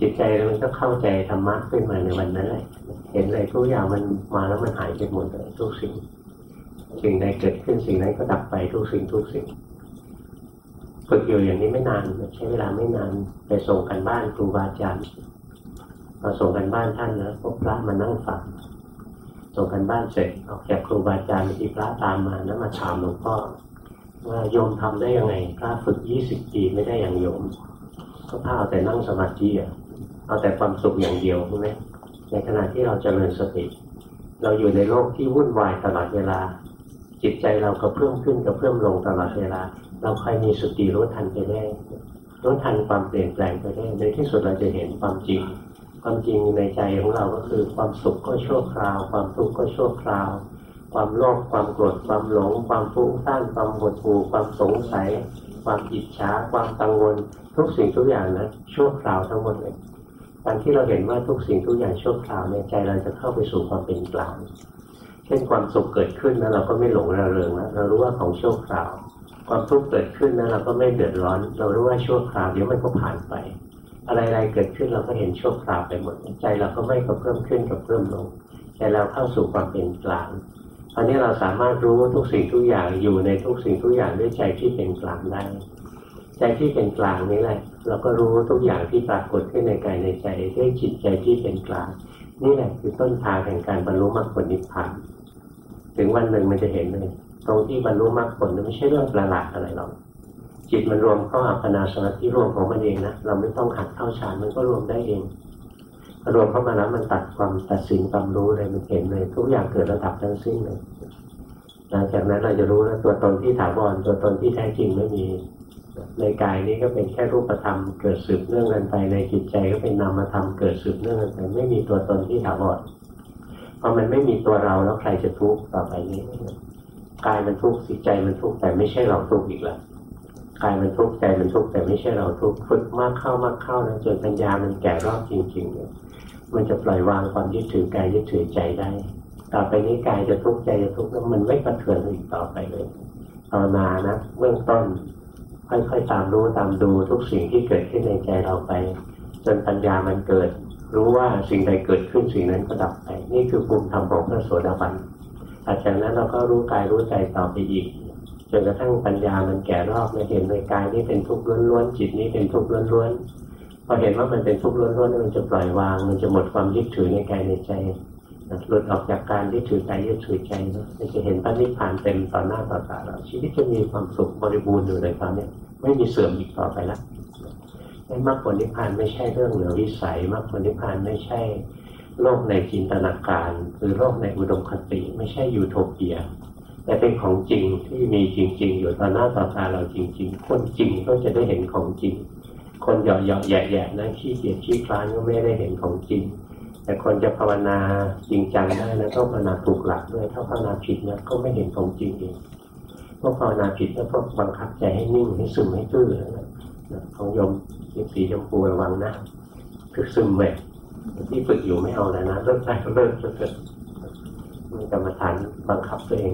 จิตใจมันก็เข้าใจธรรมะขึ้นมาในวันนั้นแหละเห็นอะไรทุกอย่างมันมาแล้วมันหายไปหมดเลยทุกสิ่งสิ่งใดเกิดขึ้นสิ่งนั้นก็ดับไปทุกสิ่งทุกสิ่งฝึกอยู่อย่างนี้ไม่นานใช้เวลาไม่นานไปส่งกันบ้านครูบาอาจารย์พอส่งกันบ้านท่านนะพวกพระมานั่งฟังส่งกันบ้านเสร็จออกจากครูบาอาจารย์ที่พระตามมานะมาถามหลวงพ่อว่าโยมทำได้ยังไงพระฝึกยี่สิบปีไม่ได้อย่างโยมก็พาเอาแต่นั่งสมาธิอ่ะเอาแต่ความสุขอย่างเดียวใช่ไหมในขณะที่เราเจริญสติเราอยู่ในโลกที่วุ่นวายตลอดเวลาจิตใจเราก็เพิ่มขึ้นกับเพิ่มลงตลอดเวลาเราคอยมีสติรู้ทันไปได้รู้ทันความเปลี่ยนแปลงไปได้ในที่สุดเราจะเห็นความจริงความจริงในใจของเราก็คือความสุขก็ชั่วคราวความทุกข์ก็ชั่วคราวความโลภความโกรธความหลงความฟุ้งซ่านความหดหู่ความสงสัยความอิจฉาความกังวลทุกสิ่งทุกอย่างนะชั่วคราวทั้งหมดเลยการที่เราเห็นว่าทุกสิ่งทุกอย่างชั่วคราวในใจเราจะเข้าไปสู่ความเป็นกลางเช่นความสุขเกิดขึ้นนะเราก็ไม่หลงระเริงแล้วเรารู้ว่าของชั่วคราวความทุกข์เกิดขึ้นนะเราก็ไม่เดือดร้อนเรารู้ว่าชั่วคราวเดี๋ยวมันก็ผ่านไปอะไรๆเกิดขึ้นเราก็เห็นชั่วคราวไปหมดใจเราก็ไม่กระเพิ่มขึ้นกระเพิ่มลงใจเราเข้าสู่ความเป็นกลางตอนนี้เราสามารถรู้ทุกสิ่งทุกอย่างอยู่ในทุกสิ่งทุกอย่างด้วยใจที่เป็นกลางได้ใจที่เป็นกลางนี้แหละเราก็รู้ทุกอย่างที่ปรากฏขึ้นในกายในใจด้วยจิตใจที่เป็นกลางนี่แหละคือต้นทางแห่งการบรรลุมรรคผลนิพพานถึงวันหนึ่งมันจะเห็นเลยตรงที่บรรลุมรรคผลนั้นไม่ใช่เรื่องประหลาดอะไรหรอกจิตมันรวมเข้าอัปปนาสมาธิรวมของมันเองนะเราไม่ต้องหัดเข้าฌานมันก็รวมได้เองรวมเข้ามาแล้วมันตัดความตัดสินความรู้เลยมันเห็นเลยทุกอย่างเกิดระดับทั้งสิ้นเลยหลังจากนั้นเราจะรู้แล้วตัวตนที่ถาวรตัวตนที่แท้จริงไม่มีในกายนี้ก็เป็นแค่รูปธรรมเกิดสืบเนื่องกันไปในจิตใจก็เป็นนามธรรมเกิดสืบเนื่องกันไปไม่มีตัวตนที่ถาวรพอมันไม่มีตัวเราแล้วใครจะทุกข์ต่อไปนี้กายมันทุกข์จิตใจมันทุกข์แต่ไม่ใช่เราทุกข์อีกแล้วกายมันทุกข์ใจมันทุกข์แต่ไม่ใช่เราทุกข์ฝึกมากเข้ามากเข้านะจนปัญญามันแก่รอบจริงๆเนี่ยมันจะปล่อยวางความยึดถือกายยึดถือใจได้ต่อไปนี้กายจะทุกข์ใจจะทุกข์แล้วมันไม่กระเทือนอีกต่อไปเลยภาวนานะเบื้องต้นค่อยๆตามรู้ตามดูทุกสิ่งที่เกิดขึ้นในใจเราไปจนปัญญามันเกิดรู้ว่าสิ่งใดเกิดขึ้นสิ่งนั้นก็ดับไปนี่คือภูมิธรรมของพระโสดาบันหลังจากนั้นเราก็รู้กายรู้ใจต่อไปอีกจนกระทั่งปัญญามันแก่รอบมาเห็นในกายนี้เป็นทุกข์ล้วนๆจิตนี้เป็นทุกข์ล้วนๆพอเห็นว่ามันเป็นทุกข์ล้วนๆมันจะปล่อยวางมันจะหมดความยึดถือในกายในใจหลุดออกจากการยึดถือกายยึดถือใจมันจะเห็นพระนิพพานเต็มต่อหน้าต่อตาเราชีวิตจะมีความสุขบริบูรณ์อยู่ในตอนนี้ไม่มีเสื่อมอีกต่อไปแล้วมรรคผลนิพพานไม่ใช่เรื่องเหนือวิสัยมรรคผลนิพพานไม่ใช่โลกในจินตนาการหรือโลกในอุดมคติไม่ใช่ยูโทเปียแต่เป็นของจริงที่มีจริงๆอยู่ต่อหน้าต่อตาเราจริงๆคนจริงก็จะได้เห็นของจริงคนเหยาะๆแยะๆนะขี้เกียจขี้คลานก็ไม่ได้เห็นของจริงแต่คนจะภาวนาจริงจังได้นะต้องภาวนาถูกหลักด้วยถ้าภาวนาผิดนะก็ไม่เห็นของจริงเองพวกภาวนาผิดแล้วพวกบังคับใจให้นิ่งให้ซึมให้ตื้อนะของโยมสีชมพูระวังนะคือซึมไปที่ฝึกอยู่ไม่เอาแล้วนะเลิกได้ก็เลิกเถอะมันกรรมฐานบังคับตัวเอง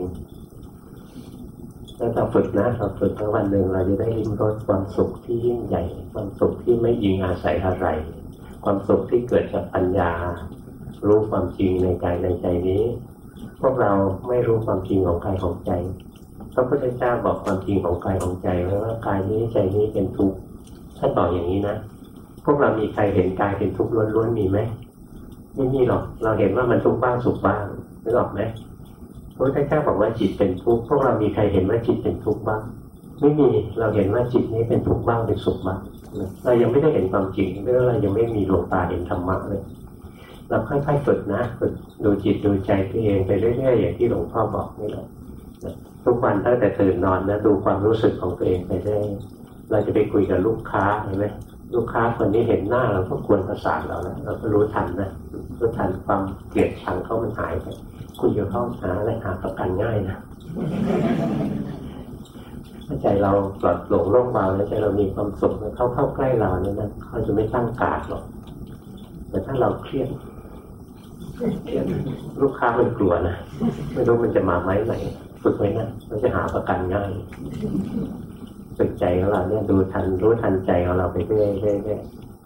แล้วเราฝึกนะเราฝึกแล้ววันหนึ่งเราจะได้ลิ้มรสความสุขที่ยิ่งใหญ่ความสุขที่ไม่ยิงอาศัยอะไรความสุขที่เกิดจากปัญญารู้ความจริงในกายในใจนี้พวกเราไม่รู้ความจริงของกายของใจพระพุทธเจ้าบอกความจริงของกายของใจไว้ว่ากายนี้ใจนี้เป็นทุกข์ท่านบอกอย่างนี้นะพวกเรามีใครเห็นกายเป็นทุกข์ล้วนๆมีไหมไม่มีหรอกเราเห็นว่ามันทุกข์บ้างสุขบ้างนึกออกไหมพระพุทธเจ้าบอกว่าจิตเป็นทุกข์พวกเรามีใครเห็นว่าจิตเป็นทุกข์บ้างไม่มีเราเห็นว่าจิตนี้เป็นทุกข์บ้างเป็นสุขบ้างเรายังไม่ได้เห็นความจริงเพราะเรายังไม่มีดวงตาเห็นธรรมะเลยเราค่อยๆฝึกนะฝึกดูจิตดูใจตัวเองไปเรื่อยๆอย่างที่หลวงพ่อบอกนี่แหละทุกวันตั้งแต่ตื่นนอนนะดูความรู้สึกของตัวเองไปได้เราจะไปคุยกับลูกค้าเห็นไหมลูกค้าคนนี้เห็นหน้าเราก็ควรประสานเราแล้วเราก็รู้ทันนะรู้ทันความเกลียดชังเขามันหายไปคุยกับเขาหาอะไรหาประกันง่ายนะถ้าใจเราปลอดโปร่งโล่งเบาแล้วใจเรามีความสุขเขาเข้าใกล้เราเนี่ยนะเขาจะไม่ตั้งการหรอกแต่ถ้าเราเครียดเครียดลูกค้ามันกลัวนะไม่รู้มันจะมาไหมไหนฝึกไว้นะมันจะหาประกันง่ายฝึกใจของเราเนี่ยดูทันรู้ทันใจของเราไปเรื่อยๆ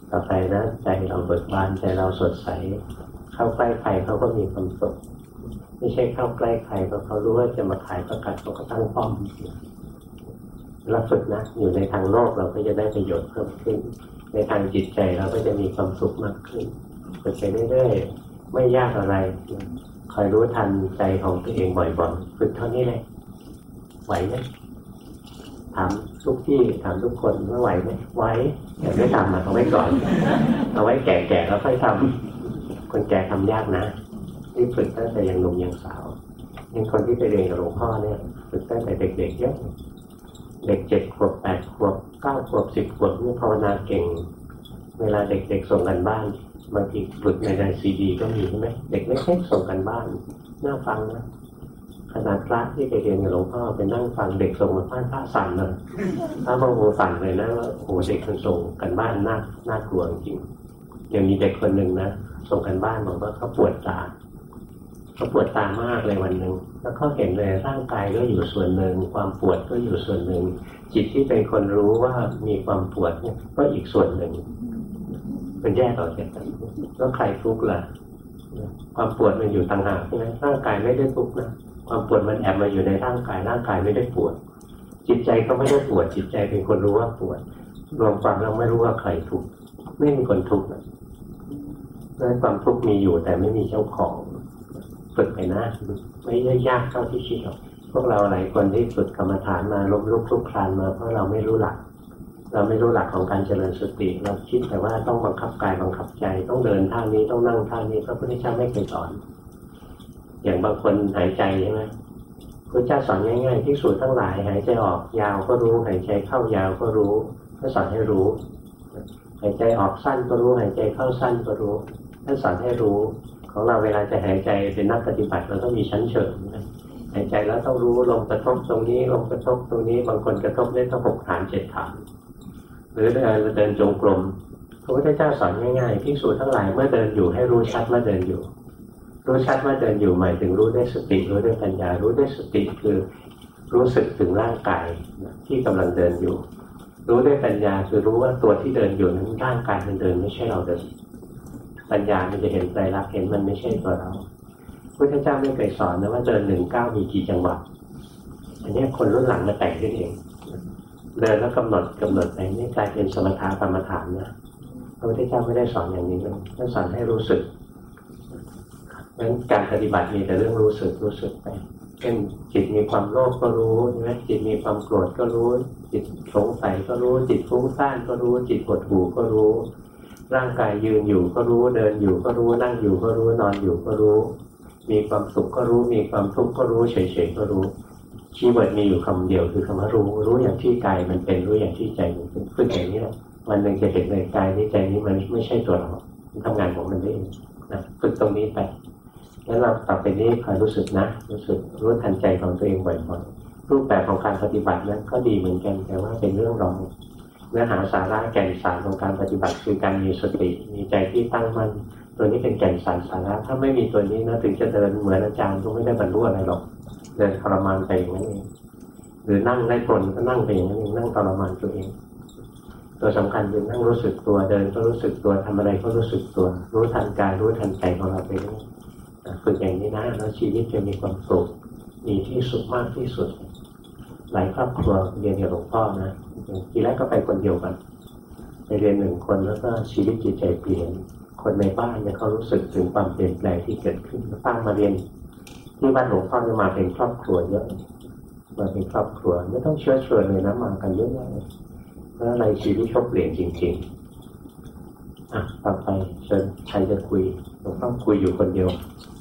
ต่อไปนะใจเราเบิกบานใจเราสดใสเข้าใกล้ใครเขาก็มีความสุขไม่ใช่เข้าใกล้ใครเพราะเขารู้ว่าจะมาขายประกาศเขาก็ตั้งป้อมเราฝึกนะอยู่ในทางโลกเราก็จะได้ประโยชน์เพิ่มขึ้นในทางจิตใจเราก็จะมีความสุขมากขึ้นฝึกไปเรื่อยๆไม่ยากอะไรคอยรู้ทันใจของตัวเองบ่อยๆฝึกเท่านี้เลยไหวไหมถามทุกที่ถามทุกคนว่าไหวไหมไหวแต่ไม่ทำนะเอาไว้ก่อนเอาไว้แก่ๆแล้วค่อยทำคนแก่ทำยากนะที่ฝึกตั้งแต่ยังหนุ่มยังสาวเป็นคนที่ไปเรียนกับหลวงพ่อเนี่ยฝึกตั้งแต่เด็กๆเยอะเด็กเจ็ดขวบแปดขวบเก้าขวบสิบขวบนี่ภาวนาเก่งเวลาเด็กๆส่งกันบ้านบางทีฝึกในในซีดีก็มีใช่ไหมเด็กเล็กๆส่งกันบ้านน่าฟังนะขนาดพระที่ไปเรียนกับหลวงพ่อไปนั่งฟังเด็กส่งกันบ้านพระสั่นเลยพระบางโมสั่นเลยนะว่าโอ้เด็กคนส่งกันบ้านน่าน่ากลัวจริงยังมีเด็กคนหนึ่งนะส่งกันบ้านบอกว่าเขาปวดตาเขาปวดตามากเลยวันหนึ่งแล้วเขาเห็นเลยร่างกายก็อยู่ส่วนหนึ่งความปวดก็อยู่ส่วนหนึ่งจิตที่เป็นคนรู้ว่ามีความปวดเนี่ยก็อีกส่วนหนึ่งเป็นแยกออกจากกันแล้วใครทุกข์ล่ะความปวดมันอยู่ต่างหากใช่ไหมร่างกายไม่ได้ทุกข์นะความปวดมันแอบมาอยู่ในร่างกายร่างกายไม่ได้ปวดจิตใจก็ไม่ได้ปวดจิตใจเป็นคนรู้ว่าปวดรวมความแล้วไม่รู้ว่าใครทุกข์ไม่มีคนทุกข์นะนั่นความทุกข์มีอยู่แต่ไม่มีเจ้าของฝึกไปนะไม่ได้ยากเท่าที่คิดหรอกพวกเราหลายคนที่ฝึกกรรมฐานมาล้มลุกคลุกคลานมาเพราะเราไม่รู้หลักเราไม่รู้หลักของการเจริญสติเราคิดแต่ว่าต้องบังคับกายบังคับใจต้องเดินท่านี้ต้องนั่งท่านี้พระพุทธเจ้าไม่เคยสอนอย่างบางคนหายใจใช่ไหมพระเจ้าสอนง่ายๆที่สูตรทั้งหลายหายใจออกยาวก็รู้หายใจเข้ายาวก็รู้ท่านสอนให้รู้หายใจออกสั้นก็รู้หายใจเข้าสั้นก็รู้ท่านสอนให้รู้ของเราเวลาจะหายใจเป็นนักปฏิบัติเราต้องมีชั้นเชิงหายใจแล้วต้องรู้ลมกระทบตรงนี้ลมกระทบตรงนี้บางคนกระทบได้ตั้งหกฐานเจ็ดฐานหรือเดินเดินจงกรมพระพุทธเจ้าสอนง่ายๆภิกษุทั้งหลายเมื่อเดินอยู่ให้รู้ชัดว่าเดินอยู่รู้ชัดว่าเดินอยู่หมายถึงรู้ด้วยสติรู้ด้วยปัญญารู้ด้วยสติคือรู้สึกถึงร่างกายที่กำลังเดินอยู่รู้ด้วยปัญญาคือรู้ว่าตัวที่เดินอยู่นั้นร่างกายมันเดินไม่ใช่เราเดินปัญญามันจะเห็นไตรลักษณ์เห็นมันไม่ใช่ตัวเราพุทธเจ้าไม่เคยสอนนะว่าเดินหนึ่งเก้ามีกี่จังหวะอันนี้คนรุ่นหลังมาแต่งขึ้นเองเดินแล้วกำหนดกำหนดไปนี่กลายเป็นสมถะกรรมฐานนะพระพุทธเจ้าไม่ได้สอนอย่างนี้เลยท่านสอนให้รู้สึกงั้นการปฏิบัติมีแต่เรื่องรู้สึกรู้สึกไปเช่นจิตมีความโลภก็รู้ใช่ไหมจิตมีความโกรธก็รู้จิตสงสัยก็รู้จิตฟุ้งซ่านก็รู้จิตหดหู่ก็รู้ร่างกายยืนอยู่ก็รู้เดินอยู่ก็รู้นั่งอยู่ก็รู้นอนอยู่ก็รู้มีความสุขก็รู้มีความทุกข์ก็รู้เฉยๆก็รู้คีย์เวิร์ดมีอยู่คำเดียวคือคำว่ารู้รู้อย่างที่กายมันเป็นรู้อย่างที่ใจมันเป็นฝึกอย่างนี้แหละวันหนึ่งจะเห็นเลยกายนี้ใจนี้มันไม่ใช่ตัวเรามันทำงานของมันได้เองนะฝึกตรงนี้ไปแล้วเราต่อไปนี้คอยรู้สึกนะรู้สึกรู้ทันใจของตัวเองบ่อยๆรูปแบบของการปฏิบัตินั้นก็ดีเหมือนกันแต่ว่าเป็นเรื่องรองเนื้อหาสาระแก่นสารของการปฏิบัติคือการมีสติมีใจที่ตั้งมั่นตัวนี้เป็นแก่นสารสาระถ้าไม่มีตัวนี้นะถึงจะเดินเหมือนอาจารย์ก็ไม่ได้บรรลุอะไรหรอกเดินทรมานไปอย่างนั้นเองหรือนั่งได้ผลก็นั่งไปอย่างนั้นเองนั่งทรมานตัวเองตัวสำคัญคือนั่งรู้สึกตัวเดินก็รู้สึกตัวทำอะไรก็รู้สึกตัวรู้ทันกายรู้ทันใจของเราไปเรื่อยฝึกอย่างนี้นะแล้วชีวิตจะมีความสุขมีที่สุขมากที่สุดหลายครอบครัวเรียนกับหลวงพ่อนะทีแรกก็ไปคนเดียวกันไปเรียนหนึ่งคนแล้วก็ชีวิตจิตใจเปลี่ยนคนในบ้านเนี่ยเขารู้สึกถึงความเปลี่ยนแปลงที่เกิดขึ้นตั้งมาเรียนที่บ้านหลวงพ่อจะมาเป็นครอบครัวเยอะมาเป็นครอบครัวไม่ต้องเชื้อเชิญเลยนะมากันเยอะเลยแล้วอะไรชีวิตเขาเปลี่ยนจริงๆอ่ะต่อไปเชิญใครจะคุยหลวงพ่อคุยอยู่คนเดียว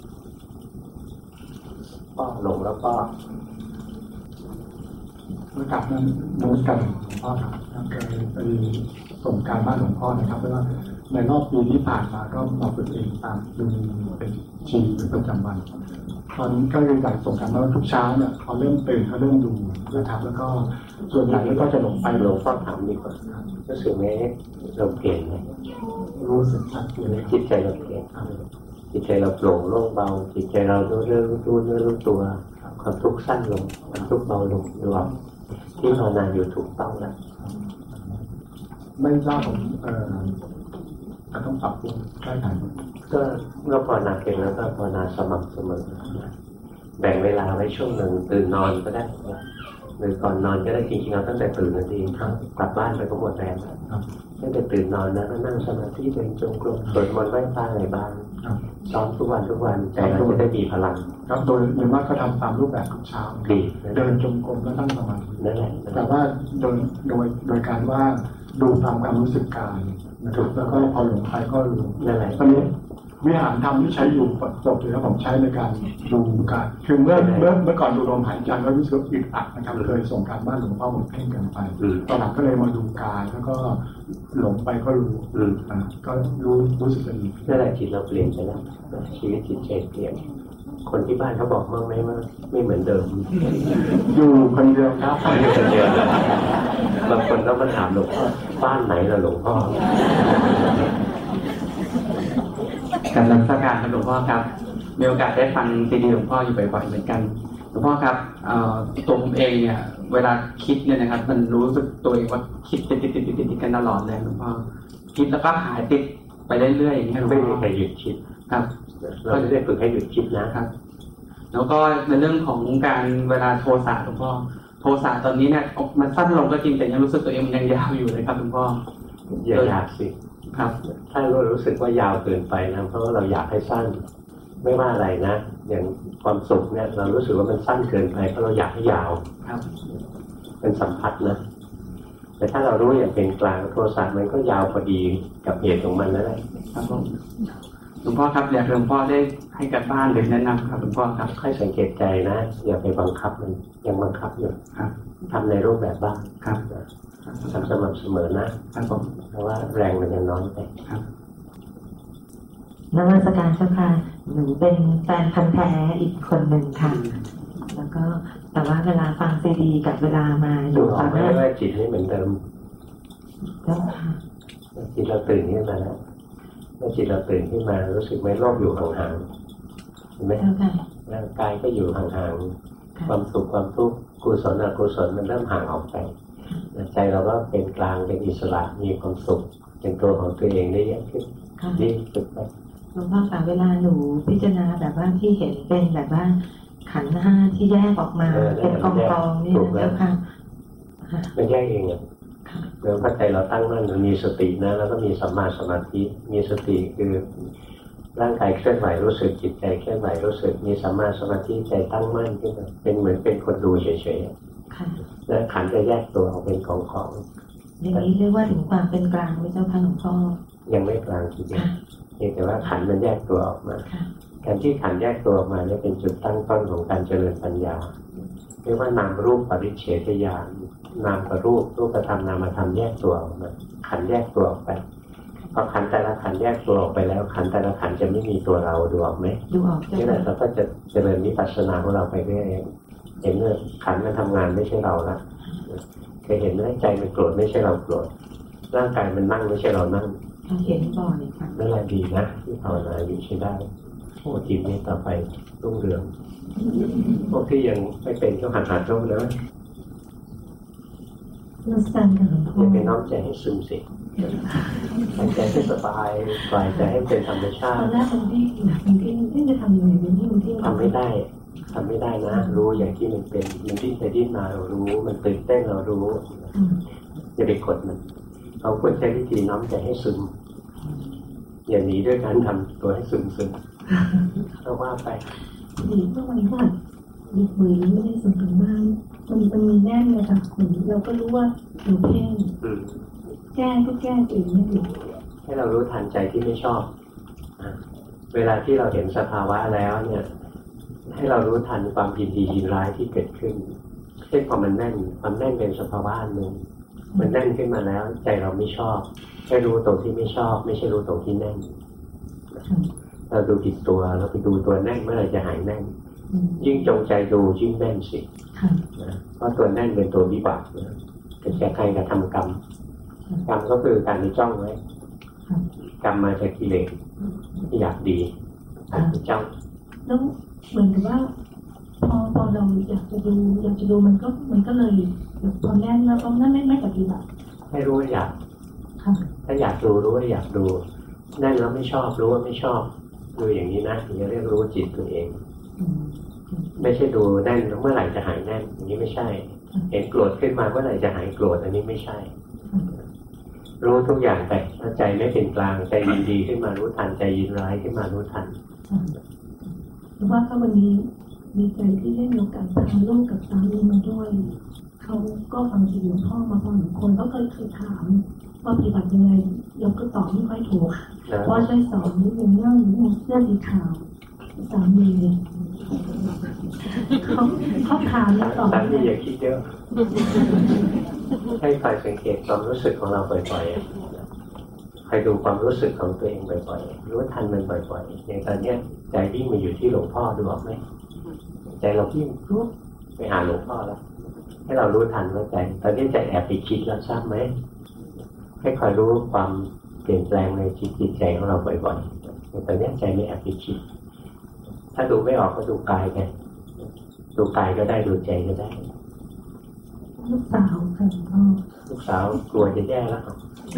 พ่อหลงแล้วก็เมื่อกลับนั้นนมัสการหลวงพ่อครับก็ไปส่งการบ้านหลวงพ่อนะครับเพราะว่าในรอบปีที่ผ่านมาก็มาฝึกเองตามดูเป็นชีวิตประจำวันตอนนี้ก็เลยอยากส่งการบ้านทุกเช้าเนี่ยพอเริ่มตื่นก็เริ่มดูนะครับแล้วก็ส่วนใหญ่ก็จะหลงไปหลงพ่อถามดีกว่ารู้สึกไหมเราเปลี่ยนไหมรู้สึกชัดเจนจิตใจเราเปลี่ยนจิตใจเราโปร่งโล่งเบาจิตใจเรารู้เรื่องรู้เนื้อรู้ตัวความทุกข์สั้นลงความทุกข์เบาลงดูว่าที่ภาวนาอยู่ถูกต้องแล้วไม่ทราบผมจะต้องปรับปรุงแก้ไขก็เราภาวนาเก่งแล้วก็ภาวนาสม่ำเสมอแบ่งเวลาไว้ช่วงหนึ่งตื่นนอนก็ได้หรือก่อนนอนก็ได้จริงๆเราตั้งแต่ตื่นนาทีกลับบ้านไปก็หมดแรงตั้งแต่ตื่นนอนนะก็นั่งสมาธิเดินจงกรมสวดมนต์ไหว้พระอะไรบ้างซ้อมทุกวันทุกวันใจเราจะได้มีพลังครับโดยโดยมากก็ทำตามรูปแบบทุกเช้าดีเดินจงกรมแล้วนั่งสมาธินั่นแหละแต่ว่าโดยโดยโดยการว่าดูตามความรู้สึกกายนะครับแล้วก็พอหลงไปก็รู้นั่นแหละตอนนี้วิหารธรรมที่ใช้อยู่ปกติแล้วผมใช้ในการดูกายคือเมื่อเมื่อเมื่อก่อนดูลมหายใจก็รู้สึกอึดอัดนะครับเคยส่งการบ้านหลวงพ่อผมเพ่งกันไปตอนหลังก็เลยมาดูกายแล้วก็หลงไปก็รู้ก็รู้รู้สึกดีนั่นแหละจิตเราเปลี่ยนไปแล้วชีวิตจิตใจเปลี่ยนคนที่บ้านเขาบอกมั่งไหมว่าไม่เหมือนเดิมอยู่คนเดียวครับอยู่คนเดียวบางคนต้องมาถามหลวงพ่อบ้านไหนล่ะหลวงพ่อการนมัสการหลวงพ่อครับมีโอกาสได้ฟังซีดีหลวงพ่ออยู่บ่อยๆเหมือนกันหลวงพ่อครับตัวผมเองเนี่ยเวลาคิดเนี่ยนะครับมันรู้สึกตัวเองว่าคิดติดติดติดติดติดกันตลอดเลยหลวงพ่อคิดแล้วก็หายติดไปเรื่อยๆอย่างนี้หลวงพ่อไม่มีใครหยุดคิดครับเราจะได้ฝึกให้หยุดคิดนะครับแล้วก็ในเรื่องของการเวลาโทสะหลวงพ่อโทสะตอนนี้เนี่ยมันสั้นลงก็จริงแต่ยังรู้สึกตัวเองมันยังยาวอยู่เลยครับหลวงพ่ออย่าอยากสิครับถ้าเรารู้สึกว่ายาวเกินไปนะเพราะว่าเราอยากให้สั้นไม่ว่าอะไรนะอย่างความสุขเนี่ยเรารู้สึกว่ามันสั้นเกินไปเพราะเราอยากให้ยาวครับเป็นสัมผัสนะแต่ถ้าเรารู้อย่างเป็นกลางโทสะมันก็ยาวพอดีกับเหตุของมันนั่นแหละครับหลวงพ่อครับอยากหลวงพ่อได้ให้กับบ้านหรือแนะนำครับหลวงพ่อครับค่อยสังเกตใจนะอย่าไปบังคับมันยังบังคับอยู่ครับทำในรูปแบบบ้างครับทำสม่ำเสมอนะครับผมเพราะว่าแรงมันยังน้อยไปครับนมัสการเจ้าค่ะหนูเป็นแฟนพันธุ์แท้อีกคนหนึ่งค่ะแล้วก็แต่ว่าเวลาฟังซีดีกับเวลามาดูออกไหมว่าจิตไม่เหมือนเดิมเจ้าค่ะจิตเราตื่นขึ้นมาแล้วเมื่อจิตเราตื่นขึ้นมารู้สึกไหมโลกอยู่ห่างๆเห็นไหมร่างกายก็อยู่ห่างๆความสุขความทุกข์กุศลอกุศลมันเริ่มห่างออกไปใจเราก็เป็นกลางเป็นอิสระมีความสุขเป็นตัวของตัวเองได้เยอะขึ้นนี่ฝึกไปหลวงพ่อค่ะเวลาหนูพิจารณาแบบว่าที่เห็นเป็นแบบว่าขันธ์ห้าที่แยกออกมาเป็นกองกองนี่นะเจ้าค่ะไม่แยกเองอ่ะเมื่อเข้าใจเราตั้งมั่นมันมีสตินะแล้วก็มีสัมมาสมาธิมีสติคือร่างกายเคลื่อนไหวรู้สึกจิตใจเคลื่อนไหวรู้สึกมีสัมมาสมาธิใจตั้งมั่นขึ้นมาเป็นเหมือนเป็นคนดูเฉยๆแล้วขันธ์จะแยกตัวออกเป็นของของอย่างนี้เรียกว่าถึงความเป็นกลางไหมเจ้าค่ะหลวงพ่อยังไม่กลางทีเดียวเพียงแต่ว่าขันธ์มันแยกตัวออกมาการที่ขันธ์แยกตัวออกมาเนี่ยเป็นจุดตั้งต้นของการเจริญปัญญาเรียกว่านามรูปปริเฉทญาณนามกับรูปรูปธรรมนามธรรมแยกตัวออกมาขันธ์แยกตัวออกไปพอขันธ์แต่ละขันธ์แยกตัวออกไปแล้วขันธ์แต่ละขันธ์จะไม่มีตัวเราดูออกไหมดูออกนี่แหละเราก็จะเจริญวิปัสสนาของเราไปเรื่อยเห็นว่าขันธ์มันทำงานไม่ใช่เราละเคยเห็นไหมใจมันโกรธไม่ใช่เราโกรธร่างกายมันนั่งไม่ใช่เรานั่งเห็นบ่อยค่ะนั่นแหละดีนะที่ภาวนาอยู่ใช้ได้โอ้จิตนี้ต่อไปรุ่งเรืองพวกที่ยังไม่เป็นก็หัดหัดรู้นะเราสั่นกับหลวงพ่ออย่าไปน้อมใจให้ซึมสิหายใจให้สบายปล่อยใจให้เป็นธรรมชาติตอนแรกมันที่มันที่ที่จะทำยังไงมันที่มันที่ทำไม่ได้ทำไม่ได้นะรู้อย่างที่มันเป็นมันดิ้นไปดิ้นมาเรารู้มันตื่นเต้นเรารู้อย่าไปกดมันเราควรใช้วิธีน้อมใจให้ซึมอย่าหนีด้วยการทำตัวให้ซึมซึมเราว่าไปดีเมื่อวันก่อนดีมือไม่ได้ซึมถึงบ้านมันมันมีแน่นเลยค่ะเหมือนเราก็รู้ว่าหนูเพ่งแก้ก็แก้เองไม่ดีให้เรารู้ทันใจที่ไม่ชอบเวลาที่เราเห็นสภาวะแล้วเนี่ยให้เรารู้ทันความยินดียินร้ายที่เกิดขึ้นเช่นความมันแน่นความแน่นเป็นสภาวะหนึ่งมันแน่นขึ้นมาแล้วใจเราไม่ชอบแค่รู้ตรงที่ไม่ชอบไม่ใช่รู้ตรงที่แน่นเราดูผิดตัวเราไปดูตัวแน่นเมื่อไหร่จะหายแน่นยิ่งจงใจดูยิ่งแน่นสิเพราะตัวแน่นเป็นตัววิบากเป็นแค่ใครกระทำกรรมกรรมก็คือการที่จ้องไว้กรรมมาจากกิเลสที่อยากดีที่จ้องแล้วเหมือนกับว่าพอพอเราอยากจะดูอยากจะดูมันก็มันก็เลยพอแน่นแล้วก็นั่นไม่ไม่ปฏิบัติให้รู้ว่าอยากถ้าอยากดูรู้ว่าอยากดูแน่นแล้วไม่ชอบรู้ว่าไม่ชอบดูอย่างนี้นะถึงจะเรียกรู้จิตตัวเองไม่ใช่ดูแน่นเมื่อไหร่จะหายแน่นอย่างนี้ไม่ใช่เห็นโกรธขึ้นมาเมื่อไหร่จะหายโกรธอันนี้ไม่ใช่รู้ทุกอย่างแต่ถ้าใจไม่เป็นกลางใจยินดีขึ้นมารู้ทันใจยินร้ายขึ้นมารู้ทันหรือว่าถ้าวันนี้มีใจที่ได้มีโอกาสพาลูกกับสามีมาด้วยเขาก็ฟังซีดีหลวงพ่อมาพอสมควรก็เคยเคยถามว่าปฏิบัติยังไงยกก็ตอบไม่ค่อยถูกว่าช่วยสอนนิดนึงเรื่องเรื่องสีขาวสามีเขาเขาถามแล้วตอบสามีอย่าคิดเยอะให้คอยสังเกตความรู้สึกของเราบ่อยๆคอยดูความรู้สึกของตัวเองบ่อยๆรู้ทันมันบ่อยๆอย่างตอนนี้ใจวิ่งมาอยู่ที่หลวงพ่อดูออกไหมใจเราวิ่งปุ๊บไปหาหลวงพ่อแล้วให้เรารู้ทันว่าใจตอนนี้ใจแอบไปคิดแล้วทราบไหมให้คอยรู้ความเปลี่ยนแปลงในจิตจิตใจของเราบ่อยๆอย่างตอนนี้ใจไม่แอบไปคิดถ้าดูไม่ออกก็ดูกายกันดูกายก็ได้ดูใจก็ได้ลูกสาวค่ะพ่อลูกสาวกลัวจะแย่แล้ว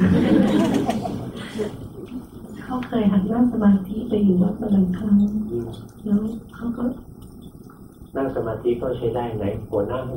เขาเคยหัดนั่งสมาธิไปอยู่วัดบางครั้งแล้วเขาก็นั่งสมาธิก็ใช้ได้ไหนหัวหน้า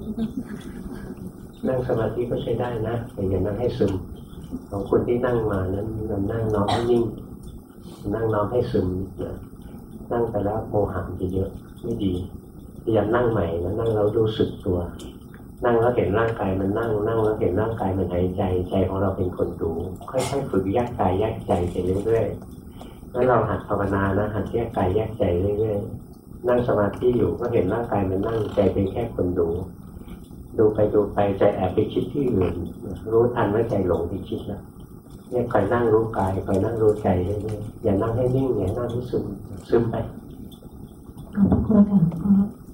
นั่งสมาธิก็ใช้ได้นะแต่อย่านั่งให้ซึมของคนที่นั่งมานั้นมันนั่งน้อมให้นิ่งนั่งน้อมให้ซึมนะนั่งไปแล้วโมหะจะเยอะไม่ดีพยายามนั่งใหม่นะนั่งแล้วรู้สึกตัวนั่งแล้วเห็นร่างกายมันนั่งนั่งแล้วเห็นร่างกายมันหายใจใจของเราเป็นคนดูค่อยๆฝึกแยกกายแยกใจไปเรื่อยๆแล้วเราหัดภาวนานะหัดแยกกายแยกใจเรื่อยๆนั่งสมาธิอยู่ก็เห็นร่างกายมันนั่งใจเป็นแค่คนดูดูไปดูไปใจแอบไปคิดที่อื่นรู้ทันว่าใจหลงไปคิดแล้วเนี่ยคอยนั่งรู้กายคอยนั่งรู้ใจเรื่อยๆอย่านั่งให้นิ่งอย่านั่งให้ซึมซึมไปขอบคุณค่ะพ่อ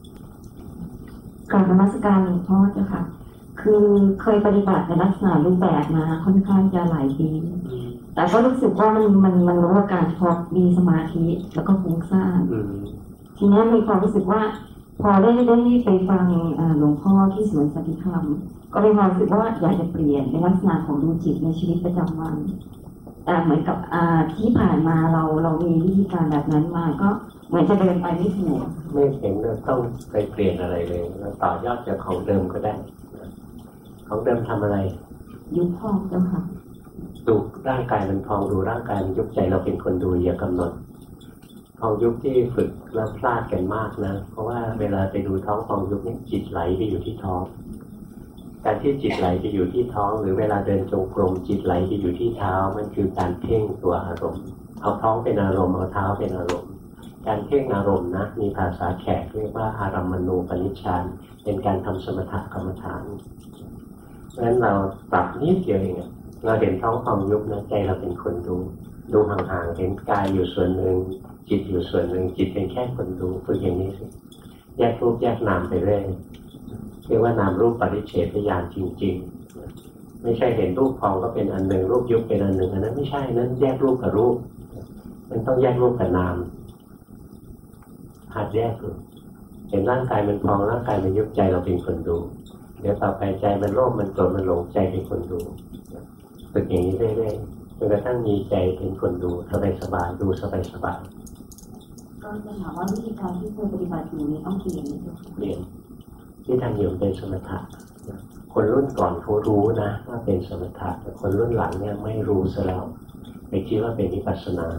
การนมัสการหลวงพ่อเจ้าค่ะคือเคยปฏิบัติในลักษณะรูปแบบมาค่อนข้างจะหลายปีแต่ก็รู้สึกว่ามันมันมันรู้อาการพอมีสมาธิแล้วก็ฟุ้งซ่านทีนี้มีความรู้สึกว่าพอได้ได้ไปฟังหลวงพ่อที่สวนสันติธรรมก็มีความรู้สึกว่าอยากจะเปลี่ยนในลักษณะของดูจิตในชีวิตประจำวันแต่เหมือนกับที่ผ่านมาเราเรามีวิธีการแบบนั้นมาก็เหมือนจะเดินไปไม่ถูกไม่เห็นว่าต้องไปเปลี่ยนอะไรเลยเราต่อยอดจากของเดิมก็ได้ของเดิมทำอะไรยุบพองเจ้าค่ะดูร่างกายมันพองดูร่างกายมันยุบใจเราเป็นคนดูอย่ากำหนดพองยุบที่ฝึกแล้วพลาดกันมากนะเพราะว่าเวลาไปดูท้องพองยุบนี่จิตไหลไปอยู่ที่ท้องการที่จิตไหลไปอยู่ที่ท้องหรือเวลาเดินจงกรมจิตไหลไปอยู่ที่เท้ามันคือการเพ่งตัวอารมณ์เอาท้องเป็นอารมณ์เอาเท้าเป็นอารมณ์การเพ่งอารมณ์นะมีภาษาแขกเรียกว่าอารัมมณูปนิชฌานเป็นการทำสมถกรรมฐานเพราะฉะนั้นเราปรับนิดเดียวเองเราเห็นท้องพองยุบนะใจเราเป็นคนดูดูห่างๆเห็นกายอยู่ส่วนหนึ่งจิตอยู่ส่วนหนึ่งจิตเป็นแค่คนดูฝึกอย่างนี้สิแยกรูปแยกนามไปเรื่อยเรียกว่านามรูปปริเฉทญาณจริงๆไม่ใช่เห็นรูปพองก็เป็นอันหนึ่งรูปยุบเป็นอันหนึ่งอันนั้นไม่ใช่นั้นแยกรูปกับรูปมันต้องแยกรูปกับนามหัดแยกดูเห็นร่างกายมันพองร่างกายมันยุบใจเราเป็นคนดูเดี๋ยวต่อไปใจมันโลภมันโกรธมันหลงใจเป็นคนดูฝึกอย่างนี้เรื่อยๆจนกระทั่งมีใจเป็นคนดูสบายๆดูสบายๆก็จะถามว่าวิธีการที่เคยปฏิบัติอยู่นี้ต้องเปลี่ยนไหมเปลี่ยนที่ทำอยู่เป็นสมถะคนรุ่นก่อนเขารู้นะว่าเป็นสมถะแต่คนรุ่นหลังเนี่ยไม่รู้ซะแล้วไปคิดว่าเป็นวิปัสสนา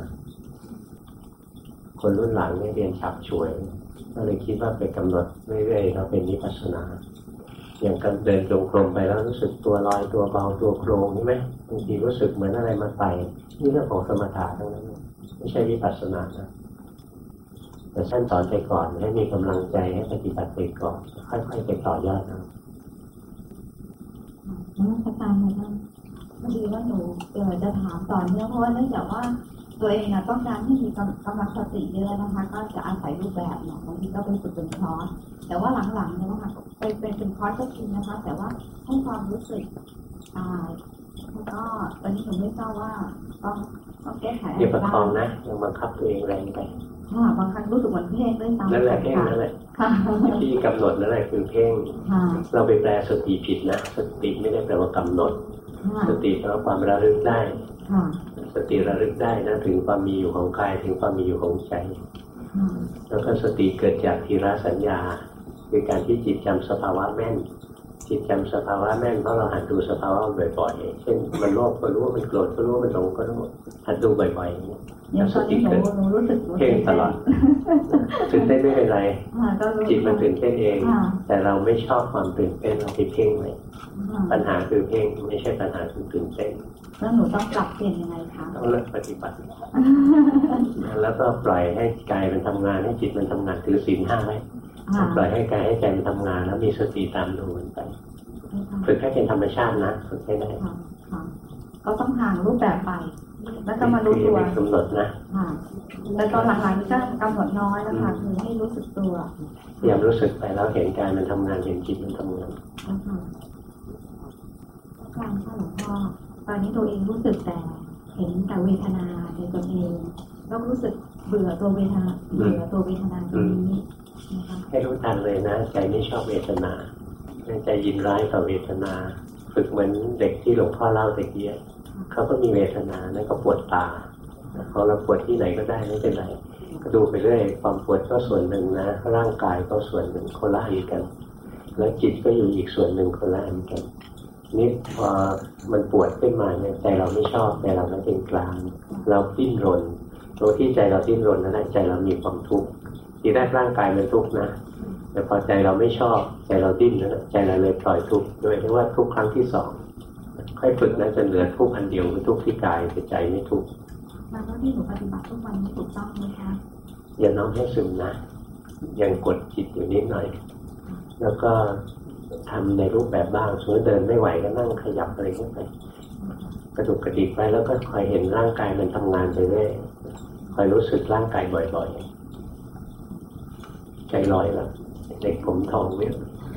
คนรุ่นหลังเนี่ยเรียนฉับฉวยก็เลยคิดว่าไปกำหนดเรื่อยๆแล้วเป็นวิปัสสนาอย่างการเดินจงกรมไปแล้วรู้สึกตัวลอยตัวเบาตัวโครงใช่ไหมบางทีรู้สึกเหมือนอะไรมาไต่นี่เรื่องของสมถะทั้งนั้นไม่ใช่วิปัสสนานะแต่ท่านสอนไปก่อนให้มีกำลังใจให้ปฏิบัติไปก่อนค่อยๆไปต่อยอดนะแล้วก็ตามมาท่านพอดีว่าหนูเออจะถามต่อเนื่องเพราะว่าเนื่องจากว่าตัวเองนะต้องการให้มีกำลังสติเยอะนะคะก็จะอาศัยรูปแบบเนาะบางทีก็เป็นฝึกเป็นคอร์สแต่ว่าหลังๆเนี่ยนะคะเป็นเป็นเป็นคอร์สก็จริงนะคะแต่ว่าให้ความรู้สึกอ่าแล้วก็ตอนนี้หนูไม่ทราบว่าต้องต้องแก้ไขอะไรบ้างอย่าประคองนะอย่าบังคับตัวเองแรงไปค่ะบางครั้งรู้สึกเหมือนเพ่งด้วยซ้ำนั่นแหละเพ่งนั่นแหละที่กำหนดนั่นแหละคือเพ่งเราไปแปลสติผิดนะสติไม่ได้แปลว่ากำหนดสติแปลว่าความระลึกได้ค่ะสติระลึกได้นะถึงความมีอยู่ของกายถึงความมีอยู่ของใจ แล้วก็สติเกิดจากทีระสัญญาคือการที่จิตจำสภาวะแม่นจิตจำสภาวะแม่นเพราะเราหัดดูสภาวะบ่อยๆเช่นมันโลภก็รู้ว่ามันโกรธก็รู้ว่ามันหลงก็รู้หัดดูบ่อยๆเดี๋ยวตอนนี้หนูหนูรู้สึกเพ่งตลอดตื่นเต้นไม่เป็นไรจิตมันตื่นเต้นเองแต่เราไม่ชอบความตื่นเต้นเราไปเพ่งไว้ปัญหาคือเพ่งไม่ใช่ปัญหาคือตื่นเต้นแล้วหนูต้องปรับเปลี่ยนยังไงคะต้องเลิกปฏิบัติแล้วก็ปล่อยให้กายมันทำงานให้จิตมันทำงานถือศีลห้าไว้ปล่อยให้กายให้ใจมันทำงานแล้วมีสติตามดูมันไปฝึกให้เป็นธรรมชาตินะฝึกให้ได้ก็ต้องห่างรูปแบบไปแล้วก็มารู้ตัวกำหนดนะแล้วตอนหลังๆก็กำหนดน้อยแล้วค่ะคือให้รู้สึกตัวพยายามรู้สึกไปแล้วเห็นกายมันทำงานเห็นจิตมันทำงานการค่ะหลวงพ่อตอนนี้ตัวเองรู้สึกแต่เห็นแต่เวทนาในตัวเองแล้วรู้สึกเบื่อตัวเวทนาเบื่อตัวเวทนาตรงนี้ให้รู้ทันเลยนะใจไม่ชอบเวทนาใจยินร้ายต่อเวทนาฝึกเหมือนเด็กที่หลวงพ่อเล่าตะกี้เขาก็มีเวทนานั่นก็ปวดตาพอเราปวดที่ไหนก็ได้ไม่เป็นไรก็ดูไปเรื่อยความปวดก็ส่วนหนึ่งนะร่างกายก็ส่วนหนึ่งคนละอันกันแล้วจิตก็อยู่อีกส่วนหนึ่งคนละอันกันนี่พอมันปวดขึ้นมาเนี่ยใจเราไม่ชอบใจเราไม่เป็นกลางเราดิ้นรนตัวที่ใจเราดิ้นรนนั่นแหละใจเรามีความทุกข์ที่แรกร่างกายมันทุกข์นะแต่พอใจเราไม่ชอบใจเราดิ้นนะใจเราเลยปล่อยทุกข์โดยที่ว่าทุกครั้งที่สองค่อยฝึกนะจนเหลือทุกข์อันเดียวคือทุกข์ที่กายแต่ใจไม่ทุกข์แล้วที่หนูปฏิบัติทุกวันนี้ถูกต้องไหมคะอย่าน้อมให้ซึมนะยังกดจิตอยู่นิดหน่อยแล้วก็ทำในรูปแบบบ้างสมมติเดินไม่ไหวก็นั่งขยับอะไรขึ้นไปกระดุกกระดิกไปแล้วก็คอยเห็นร่างกายมันทำงานไปเรื่อยคอยรู้สึกร่างกายบ่อยๆใจลอยแล้วเด็กผมทองเนี่ย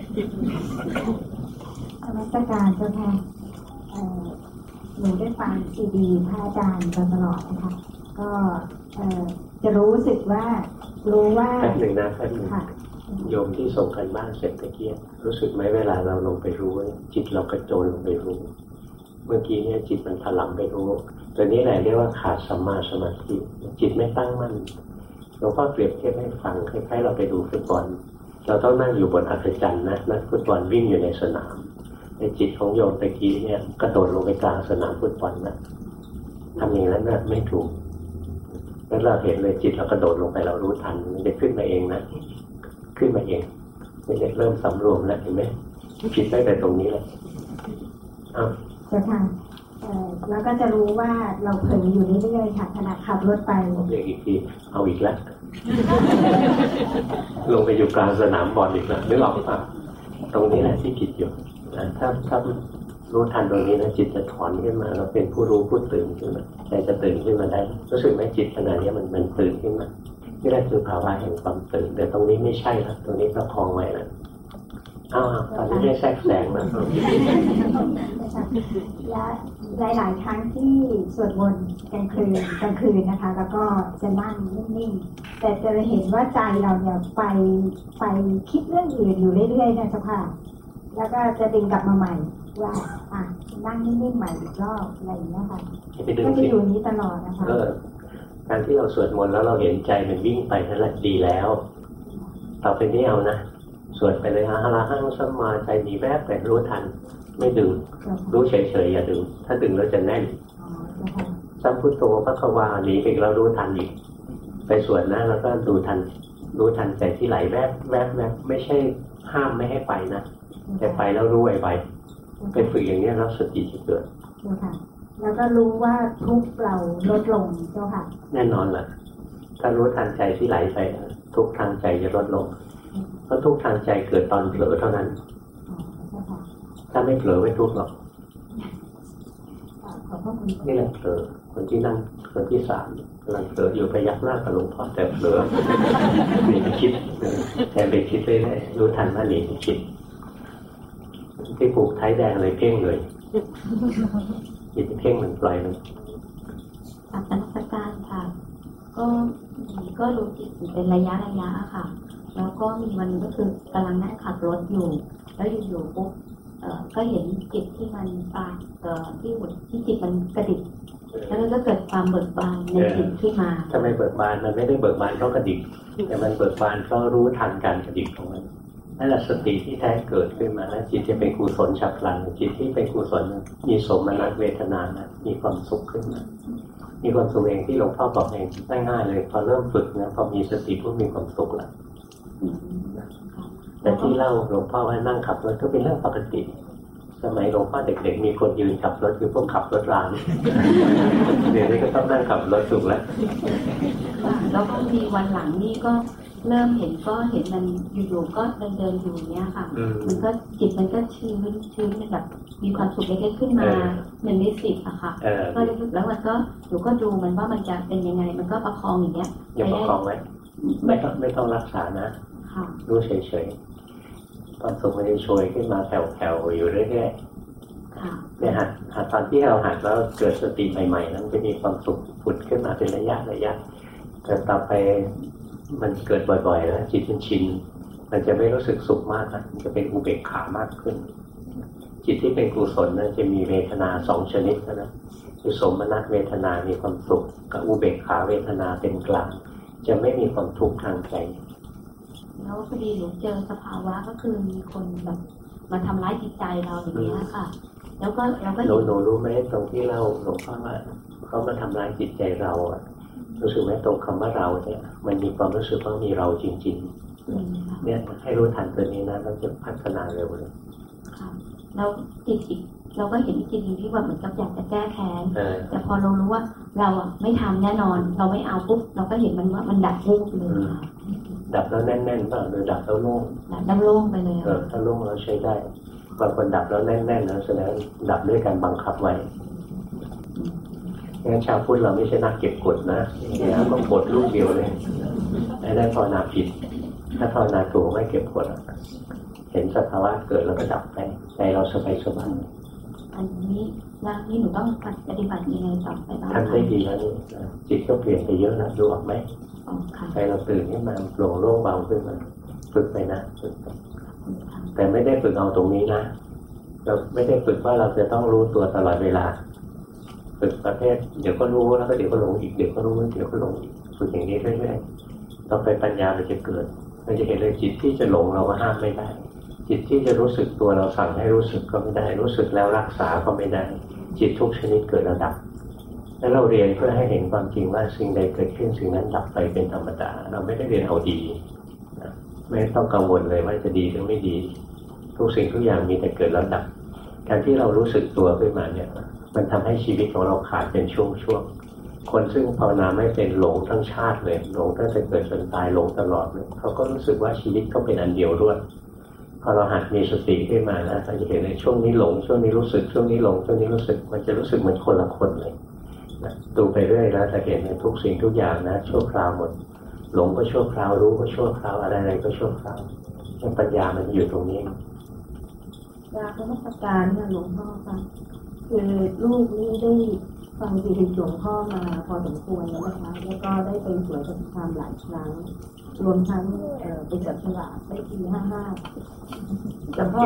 นมัสการเจ้าค่ะหนูได้ฟังซีดีพระอาจารย์ตลอดนะคะก็จะรู้สึกว่ารู้ว่าแป๊บหนึ่งนะแป๊บหนึ่งโยมที่ส่งกันบ้านเสร็จตะเกียบรู้สึกไหมเวลาเราลงไปรู้จิตเรากระโจนลงไปรู้เมื่อกี้เนี่ยจิตมันถลำไปรู้ตัวนี้แหละเรียกว่าขาดสัมมาสมาธิจิตไม่ตั้งมั่นหลวงพ่อเปรียบเทียบให้ฟังคล้ายๆเราไปดูฟุตบอลเราต้องนั่งอยู่บนอัศจรรย์นะนักฟุตบอลวิ่งอยู่ในสนามในจิตของโยมตะกี้เนี่ยกระโดดลงไปกลางสนามฟุตบอลนะทำอย่างนั้นนะไม่ถูกแล้วเราเห็นเลยจิตเรากระโดดลงไปเรารู้ทันมันจะขึ้นมาเองนะขึ้นมาเองไม่ได้เริ่มสำรวมแล้วเห็นไหมผิดได้แต่ตรงนี้แหละอ้าวจะทำแล้วก็จะรู้ว่าเราเผลออยู่เรื่อยๆค่ะขณะขับรถไปเรียกอีกทีเอาอีกแล้วลงไปอยู่กลางสนามบอลอีกแล้วนึกออกป่ะตรงนี้แหละที่ผิดอยู่ถ้าถ้ารู้ทันตรงนี้นะจิตจะถอนขึ้นมาเราเป็นผู้รู้ผู้ตื่นขึ้นมาใจจะตื่นขึ้นมาได้รู้สึกไหมจิตขณะนี้มันมันตื่นขึ้นมานี่แหละคือภาวะแห่งความตื่นแต่ตรงนี้ไม่ใช่แล้วตรงนี้ประคองไว้แล้วอ้าวตอนนี้ได้แทรกแซงแล้วและหลายๆครั้งที่สวดมนต์กลางคืนกลางคืนนะคะแล้วก็จะนั่งนิ่งๆแต่จะเห็นว่าใจเราเนี่ยไปไปคิดเรื่องอื่นอยู่เรื่อยๆนะเจ้าค่ะแล้วก็จะดึงกลับมาใหม่ว่าอ่ะนั่งนิ่งๆใหม่อีกรอบอะไรอย่างเงี้ยค่ะก็จะอยู่นี้ตลอดนะคะการที่เราสวดมนต์แล้วเราเห็นใจมันวิ่งไปนั่นแหละดีแล้วต่อไปนี้เอานะสวดไปเลยอะระหังสัมมาใจมีแวบแต่รู้ทันไม่ดึงรู้เฉยๆอย่าดึงถ้าดึงแล้วจะแน่นสัมพุทโธพระขวาหนีไปแล้วรู้ทันอีกไปสวดนะแล้วก็ดูทันรู้ทันใจที่ไหลแวบแวบแวบไม่ใช่ห้ามไม่ให้ไปนะแต่ไปแล้วรู้ไวๆไปฝึกอย่างนี้แล้วสติจะเกิดแล้วก็รู้ว่าทุกเราลดลงเจ้าค่ะแน่นอนแหละถ้ารู้ทันใจที่ไหลไปทุกทางใจจะลดลงเพราะทุกทางใจเกิดตอนเผลอเท่านั้นถ้าไม่เผลอไม่ทุกหรอกนี่แหละเผลอคนที่นั่งคนที่สามกำลังเผลออยู่พยักหน้ากับหลวงพ่อแต่เผลอหนีไปคิดแต่ไปคิดเรื่อยๆรู้ทันว่าหนีไปคิดที่ผูกไทยแดงเลยเพ่งเลยจิตเพ่งมันปล่อยมันอัตตาการค่ะก็ก็รู้จิตเป็นระยะระยะค่ะแล้วก็มีวันนึงก็คือกำลังนั่งขับรถอยู่แล้วอยู่ๆปุ๊บเอ่อก็เห็นจิตที่มันปราเอ่อที่หมุนที่จิตมันกระดิกแล้วมันก็เกิดความเบิกบานในจิตขึ้นมาทำไมเบิกบานมันไม่ได้เบิกบานเพราะกระดิกแต่มันเบิกบานเพราะรู้ทันการกระดิกของมันนั่นแหละสติที่แท้เกิดขึ้นมาแล้วจิตจะเป็นกุศลฉับพลันจิตที่เป็นกุศลมีสมนัตเวทนานะมีความสุขขึ้นมามีความสุขเองที่หลวงพ่อบอกเองง่ายๆเลยพอเริ่มฝึกนะพอมีสติก็มีความสุขแล้วแต่ที่เล่าหลวงพ่อว่านั่งขับรถก็เป็นเรื่องปกติสมัยหลวงพ่อเด็กๆมีคนยืนขับรถคือพวกขับรถรางเดี๋ยวนี้ก็ต้องนั่งขับรถถูกแล้วแล้วบางทีวันหลังนี่ก็เริ่มเห็นก็เห็นมันอยู่ๆก็เดินเดินอยู่เนี้ยค่ะมันก็จิตมันก็ชื้นชื้นแบบมีความสุขเล็กๆขึ้นมาหนึ่งในสิบอะค่ะก็แล้วมันก็หนูก็ดูมันว่ามันจะเป็นยังไงมันก็ประคองอย่างเงี้ยอย่าประคองไว้ไม่ต้องไม่ต้องรักษานะรู้เฉยๆความสุขมันจะโชยขึ้นมาแผ่วๆอยู่เรื่อยๆเนี่ยหัดหัดตอนที่เราหัดแล้วเกิดสติใหม่ๆนั้นจะมีความสุขผุดขึ้นมาเป็นระยะระยะแต่ต่อไปมันเกิดบ่อยๆแล้วจิตชินมันจะไม่รู้สึกสุขมากนะมันจะเป็นอุเบกขามากขึ้นจิตที่เป็นกุศลนั้นจะมีเวทนาสองชนิดนะคือสมนัตเวทนามีความสุขกับอุเบกขาเวทนาเป็นกลางจะไม่มีความทุกข์ทางใจแล้วพอดีหนูเจอสภาวะก็คือมีคนแบบมาทำร้ายจิตใจเราอย่างนี้ค่ะแล้วก็เราก็หนูหนูรู้ไหมตรงที่เราหลวงพ่อว่าเขามาทำร้ายจิตใจเราอะรู้สึกไหมตรงคำว่าเราเนี่ยมันมีความรู้สึกว่ามีเราจริงๆเนี่ยให้รู้ทันตัวนี้นะเราจะพัฒนาเร็วเลยแล้วจิตอีกเราก็เห็นจิตที่แบบเหมือนกับอยากจะแก้แค้นแต่พอเรารู้ว่าเราอ่ะไม่ทำแน่นอนเราไม่เอาปุ๊บเราก็เห็นมันว่ามันดับวูบเลยดับแล้วแน่นๆป่ะหรือดับแล้วโล่งดับโล่งไปเลยเออถ้าโล่งเราใช้ได้บางคนดับแล้วแน่นๆนะแสดงดับด้วยการบังคับไว้งั้นชาวพุทธเราไม่ใช่นักเก็บกดนะเนี่ยต้องกดลูกเดียวเลยไม่ได้ภาวนาผิดถ้าภาวนาถูกไม่เก็บกดเห็นสภาวะเกิดแล้วก็ดับไปใจเราสบายสบายอันนี้ร่างนี้หนูต้องปฏิบัติยังไงต่อไปบ้างทำได้ดีแล้วนี่จิตก็เปลี่ยนไปเยอะแล้วดูออกไหมใจเราตื่นขึ้นมาโปร่งโล่งเบาขึ้นมาฝึกไปนะฝึกไปแต่ไม่ได้ฝึกเอาตรงนี้นะเราไม่ได้ฝึกว่าเราจะต้องรู้ตัวตลอดเวลาฝึกประเภทเดี๋ยวก็รู้แล้วก็เดี๋ยวก็หลงอีกเดี๋ยวก็รู้เดี๋ยวก็หลงอีกฝึกอย่างนี้เรื่อยๆต่อไปปัญญามันจะเกิดมันจะเห็นเลยจิตที่จะหลงเราก็ห้ามไม่ได้จิตที่จะรู้สึกตัวเราสั่งให้รู้สึกก็ไม่ได้รู้สึกแล้วรักษาก็ไม่ได้จิตทุกชนิดเกิดระดับแล้วเราเรียนเพื่อให้เห็นความจริงว่าสิ่งใดเกิดขึ้นสิ่งนั้นดับไปเป็นธรรมดาเราไม่ได้เรียนเอาดีไม่ต้องกังวลเลยว่าจะดีหรือไม่ดีทุกสิ่งทุกอย่างมีแต่เกิดแล้วดับการที่เรารู้สึกตัวขึ้นมาเนี่ยมันทำให้ชีวิตของเราขาดเป็นช่วงๆคนซึ่งภาวนาไม่เป็นหลงทั้งชาติเลยหลงตั้งแต่เกิดจนตายหลงตลอดเลยเขาก็รู้สึกว่าชีวิตเขาเป็นอันเดียวรวดพอเราหัดมีสติขึ้นมานะเราจะเห็นในช่วงนี้หลงช่วงนี้รู้สึกช่วงนี้หลงช่วงนี้รู้สึกมันจะรู้สึกเหมือนคนละคนเลยนะดูไปเรื่อยแล้วจะเห็นในทุกสิ่งทุกอย่างนะชั่วคราวหมดหลงก็ชั่วคราวรู้ก็ชั่วคราวอะไรๆก็ชั่วคราวปัญญามันอยู่ตรงนี้ยาพระมัสการค่ะหลวงพ่อค่ะคือลูกนี่ได้ฟังซีดีหลวงพ่อมาพอสมควรแล้วนะคะแล้วก็ได้ไปสวนสงครามหลายครั้งรวมทั้งไปจับฉลากได้ทีห้าห้าหลวงพ่อ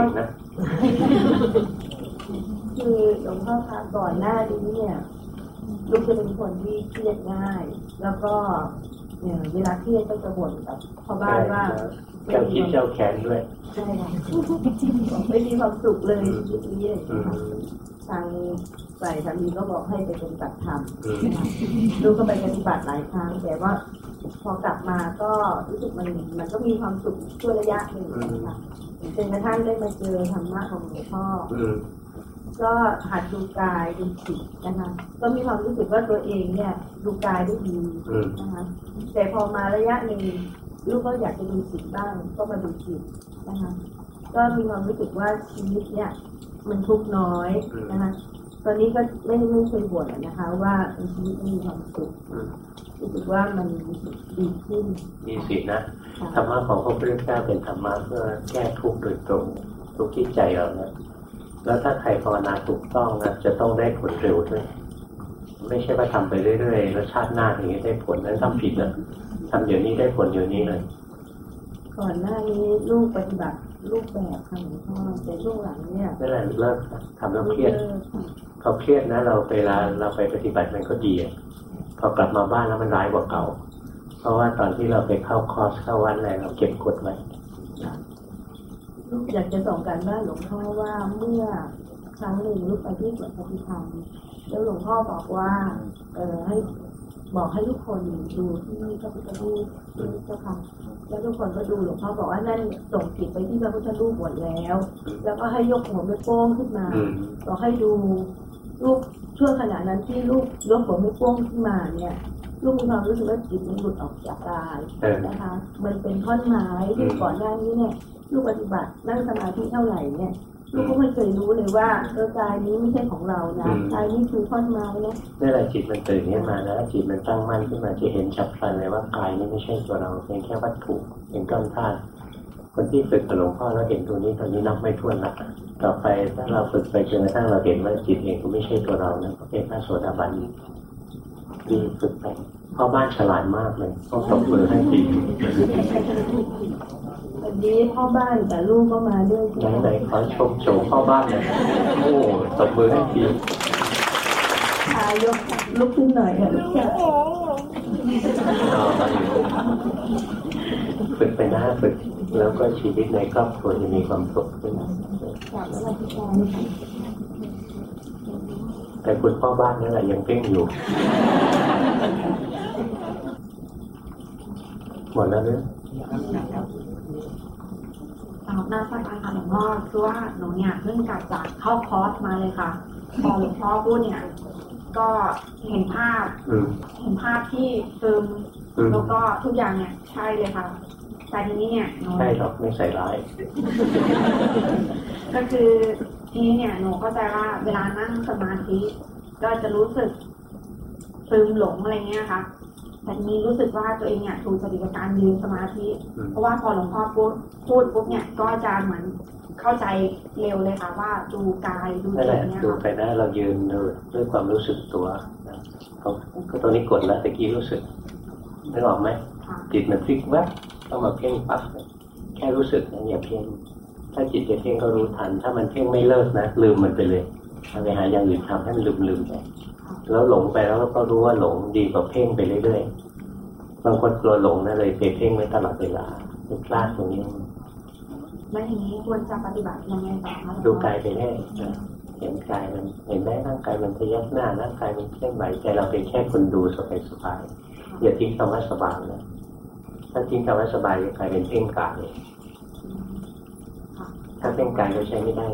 คือหลวงพ่อคะก่อนหน้านี้เนี่ยลูกจะเป็นคนที่เครียดง่ายแล้วก็เนี่ยเวลาเครียดก็จะบ่นกับพ่อบ้านว่าเจ้าคิดเจ้าแค้นด้วยใช่ค่ะไม่มีความสุขเลยชีวิตนี้เลยทางฝ่ายสามีก็บอกให้ไปปฏิบัติธรรมลูกก็ไปปฏิบัติหลายครั้งแต่ว่าพอกลับมาก็รู้สึกมันมันก็มีความสุขชั่วระยะหนึ่งนะคะจนกระทั่งได้มาเจอธรรมะของหลวงพ่อก็หัดดูกายดูจิตนะคะก็มีความรู้สึกว่าตัวเองเนี่ยดูกายได้ดีนะคะแต่พอมาระยะหนึ่งลูกก็อยากจะดูจิตบ้างก็มาดูจิตนะคะก็มีความรู้สึกว่าชีวิตเนี่ยมันทุกข์น้อยนะคะตอนนี้ก็ไม่ไม่เคยบ่นนะคะว่าชีวิตมีความสุขรู้สึกว่ามันดีขึ้นดีสินะธรรมะของพระพุทธเจ้าเป็นธรรมะเพื่อแก้ทุกข์โดยตรงทุกข์ที่ใจเราเนี่ยแล้วถ้าใครภาวนาถูกต้องนะจะต้องได้ผลเร็วด้วยไม่ใช่ว่าทำไปเรื่อยๆแล้วชาติหน้าอย่างนี้ได้ผลนั้นทำผิดนะทำเดี๋ยวนี้ได้ผลเดี๋ยวนี้เลยก่อนหน้านี้ลูกปฏิบัติรูปแบบค่ะหลวงพ่อแต่ช่วงหลังเนี่ยนั่นแหละเลิกทำแล้วเครียดพอเครียดนะเราเวลาเราไปปฏิบัติมันก็ดีพอกลับมาบ้านแล้วมันร้ายกว่าเก่าเพราะว่าตอนที่เราไปเข้าคอร์สเข้าวันอะไรเราเก็บกดไว้ลูกอยากจะส่งการบ้านหลวงพ่อว่าเมื่อครั้งหนึ่งลูกไปที่สวนปฏิธรรมแล้วหลวงพ่อบอกว่าเออให้บอกให้ทุกคนดูที่พระพุทธรูปเจ้าค่ะแล้วทุกคนก็ดูหลวงพ่อบอกว่านั่นส่งจิตไปที่พระพุทธรูปหมดแล้ว แล้วก็ให้ยกหัวไม่โป้งขึ้นมาบอกให้ดูลูกช่วงขณะนั้นที่ลูกยกหัวไม่โป้งขึ้นมาเนี่ยลูกมีความรู้สึกว่าจิตมันหลุดออกจากกายนะคะมันเป็นท่อนไม้ที่ก่อนหน้านี้เนี่ยลูกปฏิบัตินั่งสมาธิเท่าไหร่เนี่ยลูกก็ไม่เคยรู้เลยว่าเออกายนี้ไม่ใช่ของเรานะกายนี้คือท่อนไม้นะนี่แหละจิตมันตื่นขึ้นมาแล้วจิตมันตั้งมั่นขึ้นมาจะเห็นชัดพลันเลยว่ากายนี้ไม่ใช่ตัวเราเป็นแค่วัตถุเป็นก้อนธาตุคนที่ฝึกกับหลวงพ่อแล้วเห็นตัวนี้ตอนนี้นับไม่ถ้วนละต่อไปถ้าเราฝึกไปจนกระทั่งเราเห็นว่าจิตเองก็ไม่ใช่ตัวเรานะก็เป็นพระโสดาบันที่ฝึกไปพ่อบ้านฉลาดมากเลยต้องตบมือให้ดีวันนี้พ่อบ้านแต่ลูกก็มาด้วยไหนๆขอชมโฉมพ่อบ้านเลยโอ้ตบมือให้ดีพายกลุกขึ้นหน่อยค่ะฝึกไปหน้าฝึกแล้วก็ชีวิตในครอบครัวจะมีความสุขขึ้นแต่คุณพ่อบ้านนั่นแหละยังเพ่งอยู่หมดแล้วเนี่ยตามหน้าสักการหลวงพ่อคือว่าหนูเนี่ยเพิ่งกลับจากเข้าคอร์สมาเลยค่ะพอหลวงพ่อพูดเนี่ยก็เห็นภาพเห็นภาพที่ซึมแล้วก็ทุกอย่างเนี่ยใช่เลยค่ะแต่ทีนี้เนี่ยใช่หรอกไม่ใส่ร้ายก็คือทีนี้เนี่ยหนูเข้าใจว่าเวลานั่งสมาธิก็จะรู้สึกซึมหลงอะไรเงี้ยค่ะแต่ทีนี้รู้สึกว่าตัวเองเนี่ยถูกสติปัฏฐานยืนสมาธิเพราะว่าพอหลวงพ่อพูดพูดปุ๊บเนี่ยก็จะเหมือนเข้าใจเร็วเลยค่ะว่าดูกายดูจิตเนี่ยดูไปนะเรายืนด้วยความรู้สึกตัวเขาก็ตัวนี้กดแล้วตะกี้รู้สึกนึกออกไหมจิตมันพลิกแวบต้องมาเพ่งปั๊บแค่รู้สึกนะอย่าเพ่งถ้าจิตจะเพ่งก็รู้ทันถ้ามันเพ่งไม่เลิกนะลืมมันไปเลยไปหาอย่างอื่นทำให้มันลืมลืมไปแล้วหลงไปแล้วก็รู้ว่าหลงดีกว่าเพ่งไปเรื่อยๆบางคนกลัวหลงนะเลยไปเพ่งไว้ตลอดเวลาเป็นพลาดตรงนี้แล้วทีนี้ควรจะปฏิบัติยังไงต่อคะดูกายไปแค่เห็นกายมันเห็นได้ร่างกายมันพยักหน้าร่างกายมันเคลื่อนไหวใจเราเป็นแค่คนดูสบายๆอย่าทิ้งคำว่าสบายนะถ้าทิ้งคำว่าสบายจะกลายเป็นเพ่งกายถ้าเพ่งกายก็ใช้ไม่ได้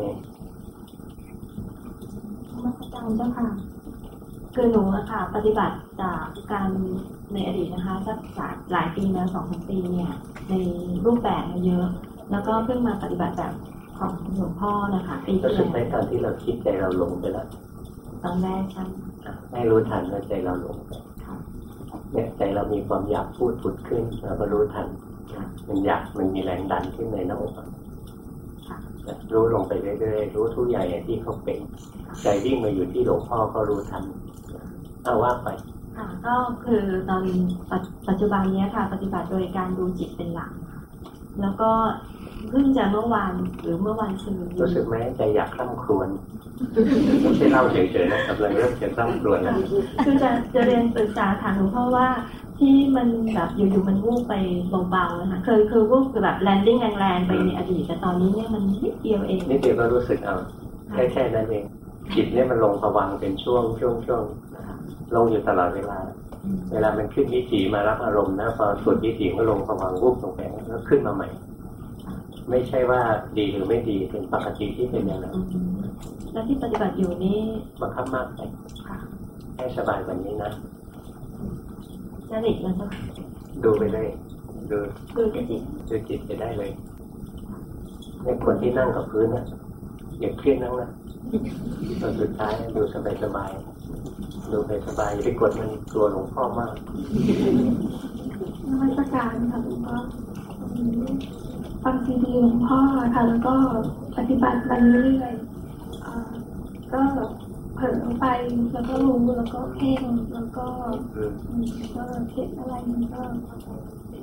มาจารย์เจ้าค่ะคือหนูอะค่ะปฏิบัติจากการในอดีตนะคะสักหลายปีนะสองสามปีเนี่ยในรูปแบบมาเยอะแล้วก็เพิ่งมาปฏิบัติแบบของหลวงพ่อนะคะปีที่แล้วรู้สึกไหมตอนที่เราคิดใจเราหลงไปแล้วตอนแรกใช่ให้รู้ทันว่าใจเราหลงไปเนี่ยใจเรามีความอยากพูดผุดขึ้นเราก็รู้ทันมันอยากมันมีแรงดันขึ้นในหน้าอกรู้ลงไปเรื่อยๆรู้ทุกอย่างอย่างที่เขาเป็นใจวิ่งมาอยู่ที่หลวงพ่อก็รู้ทันเอาว่าไปค่ะก็คือตอนปัจจุบันนี้ค่ะปฏิบัติโดยการดูจิตเป็นหลักแล้วก็เพิ่งจะเมื่อวานหรือเมื่อวันซื่อรู้สึกไหมใจอยากคร่ำครวญไม่ใช่เล่าเฉยๆนะกำลังเริ่มจะคร่ำครวญนะคือจะจะเรียนปรึกษาถามหลวงพ่อว่าที่มันแบบอยู่ๆมันวูบไปเบาๆนะคะเคยคือวูบคือแบบแลนดิ้งแรงๆไปในอดีตแต่ตอนนี้เนี่ยมันนิดเดียวเองนิดเดียวก็รู้สึกเอาแค่แค่นั้นเองจิตเนี่ยมันลงภวังค์เป็นช่วงช่วงช่วงลงอยู่ตลอดเวลาเวลามันขึ้นวิถีมารับอารมณ์นะพอสุดวิถีก็ลงภวังค์วูบลงไปแล้วขึ้นมาใหม่ไม่ใช่ว่าดีหรือไม่ดีเป็นปกติที่เป็นอย่างนั้นแล้วที่ปฏิบัติอยู่นี่บังคับมากไปให้สบายแบบนี้นะจริตแล้วก็ดูไปเลยดูดูจิตดูจิตไปได้เลยเนี่ยคนที่นั่งกับพื้นนะอย่าเครียดนั่งนะตอนสุดท้ายดูสบายสบายดูไปสบายอย่าไปกดมันกลัวหลวงพ่อมากนมัสการค่ะหลวงพ่อฟังซีดีหลวงพ่อค่ะแล้วก็ปฏิบัติไปเรื่อยๆก็เผลอไปแล้วก็รู้แล้วก็เพ่งแล้วก็ก็เห็นอะไรมันก็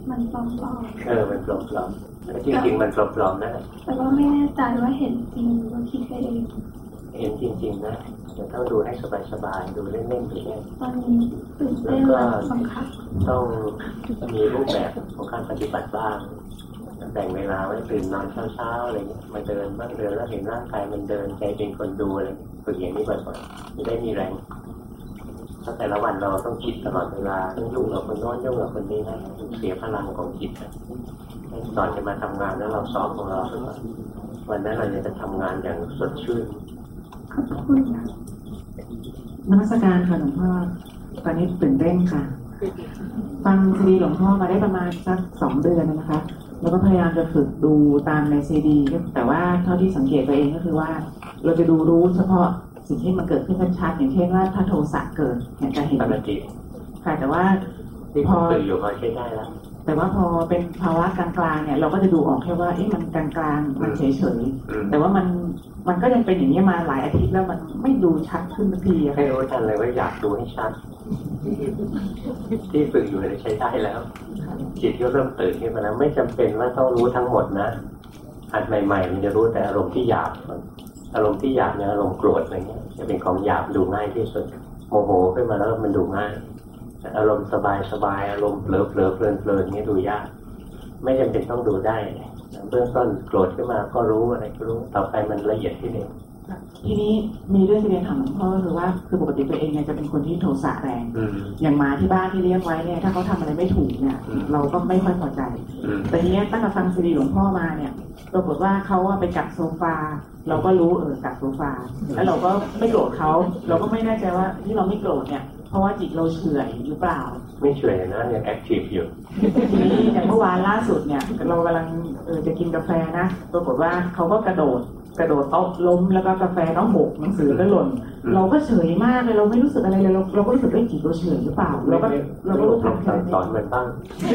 มันปลอมเออมันปลอมๆแต่จริงๆมันปลอมๆนะๆแต่ว่าไม่แน่ใจว่าเห็นจริงหรือว่าคิดไปเองเห็นจริงๆนะแต่ต้องดูให้สบายๆดูเล่นๆไปเรื่อยตอนนี้ตื่นเต้นและบังคับต้องมีรูปแบบของการปฏิบัติบ้างแบ่งเวลาไว้ตื่นนอนเช้าๆอะไรเงี้ยมาเดินบ้างเดินแล้วเห็นร่างกายมันเดินใจเป็นคนดูอะไรฝึกอย่างนี้บ่อยๆจะได้มีแรงถ้าแต่ละวันเราต้องคิดตลอดเวลาต้องยุ่งกับคนโน้นยุ่งกับคนนี้นะเสียพลังของจิตนะก่อนจะมาทำงานแล้วเราซ้อมของเราวันนั้นเราจะทำงานอย่างสดชื่นขอบคุณค่ะนมัสการค่ะหลวงพ่อตอนนี้ตื่นเต้นค่ะฟังซีดีหลวงพ่อมาได้ประมาณสักสองเดือนนะคะแล้วก็พยายามจะฝึกดูตามในซีดีแต่ว่าเท่าที่สังเกตตัวเองก็คือว่าเราจะดูรู้เฉพาะสิ่งที่มันเกิดขึ้นชัดๆอย่างเช่นว่าถ้าโทสะเกิดเนี่ยจะเห็นปกติค่ะแต่ว่าที่พอตื่นอยู่พอใช้ได้แล้วแต่ว่าพอเป็นภาวะกลางๆเนี่ยเราก็จะดูออกแค่ว่าเอ๊ะมันกลางๆมันเฉยๆแต่ว่ามันมันก็ยังเป็นอย่างนี้มาหลายอาทิตย์แล้วมันไม่ดูชัดขึ้นสักทีให้รู้ทันเลยว่าอยากดูให้ชัดที่ฝึกอยู่เลยใช้ได้แล้วจิตก็เริ่มตื่นขึ้นมาแล้วไม่จำเป็นว่าต้องรู้ทั้งหมดนะหัดใหม่ๆมันจะรู้แต่อารมณ์ที่หยาบอารมณ์ที่หยาบเนี่ยอารมณ์โกรธอะไรเงี้ยจะเป็นของหยาบดูง่ายที่สุดโมโหขึ้นมาแล้วมันดูง่ายอารมณ์สบายๆอารมณ์เผลอๆเพลินๆนี่ดูยากไม่จำเป็นต้องดูได้เบื้องต้นโกรธขึ้นมาก็รู้อะไรก็รู้ต่อไปมันละเอียดที่เดียวทีนี้มีเรื่องที่เรียนถามหลวงพ่อคือว่าคือปกติตัวเองเนี่ยจะเป็นคนที่โทสะแรงอย่างหมาที่บ้านที่เลี้ยงไว้เนี่ยถ้าเขาทำอะไรไม่ถูกเนี่ยเราก็ไม่ค่อยพอใจแต่ทีนี้ตั้งแต่ฟังซีดีหลวงพ่อมาเนี่ยปรากฏว่าเขาไปจับโซฟาเราก็รู้เออจับโซฟาแล้วเราก็ไม่โกรธเขาเราก็ไม่แน่ใจว่าที่เราไม่โกรธเนี่ยเพราะว่าจิตเราเฉื่อยหรือเปล่าไม่เฉื่อยนะยังแอคทีฟอยู่ทีนี้อย่างเมื่อวานล่าสุดเนี่ยเรากำลังเออจะกินกาแฟนะปรากฏว่าเขาก็กระโดดกระโดดโต๊ะล้มแล้วก็กาแฟก็หกหนังสือก็หล่นเราก็เฉยมากเลยเราไม่รู้สึกอะไรเลยเราเราก็รู้สึกว่าจิตเราเฉยหรือเปล่าเราก็เราก็รู้ทันแค่สอนมันบ้าง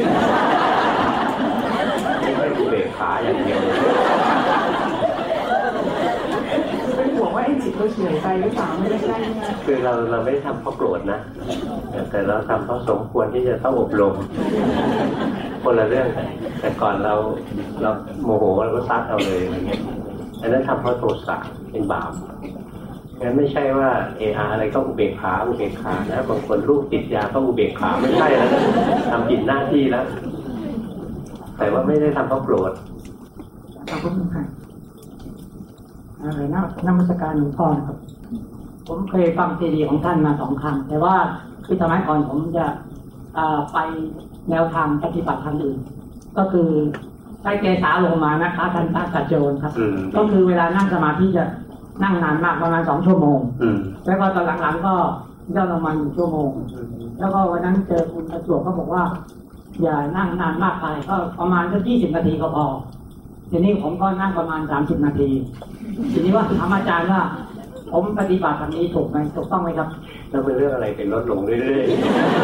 ไม่ใช่ดูเบกขาอย่างเดียวเป็นห่วงว่าไอ้จิตเราเฉยไปหรือเปล่าไม่ได้ใช่ไหมคือเราเราไม่ได้ทำเพราะโกรธนะแต่เราทำเพราะสมควรที่จะต้องอบรมคนละเรื่องแต่ก่อนเราเราโมโหเราก็ซัดเอาเลยอย่างเงี้ยอันนั้นทำเพราะโทสะเป็นบาปงั้นไม่ใช่ว่าเออาอะไรก็อุเบกขาอุเบกขานะบางคนลูกติดยาก็อุเบกขาไม่ใช่แล้วทำผิดหน้าที่แล้วแต่ว่าไม่ได้ทำเพราะโกรธขอบคุณค่ะอะไรนะนมัสการหลวงพ่อนะครับผมเคยฟังซีดีของท่านมาสองครั้งแต่ว่าคือสมัยก่อนผมจะไปแนวทางปฏิบัติทางอื่นก็คือใช้เกสาโลมานะคะท่านพระกัจโจนครับก็คือเวลานั่งสมาธิจะนั่งนานมากประมาณสองชั่วโมงแล้วก็ตอนหลังๆก็ย่อลงมาหนึ่งชั่วโมงแล้วก็วันนั้นเจอคุณประจวบก็บอกว่าอย่านั่งนานมากไปก็ประมาณแค่ยี่สิบนาทีก็พอทีนี้ผมก็นั่งประมาณสามสิบนาทีทีนี้ว่าถามอาจารย์ว่าผมปฏิบัติแบบนี้ถูกไหมถูกต้องไหมครับแล้วเป็นเรื่องอะไรเป็นลดลงเรื่อยๆ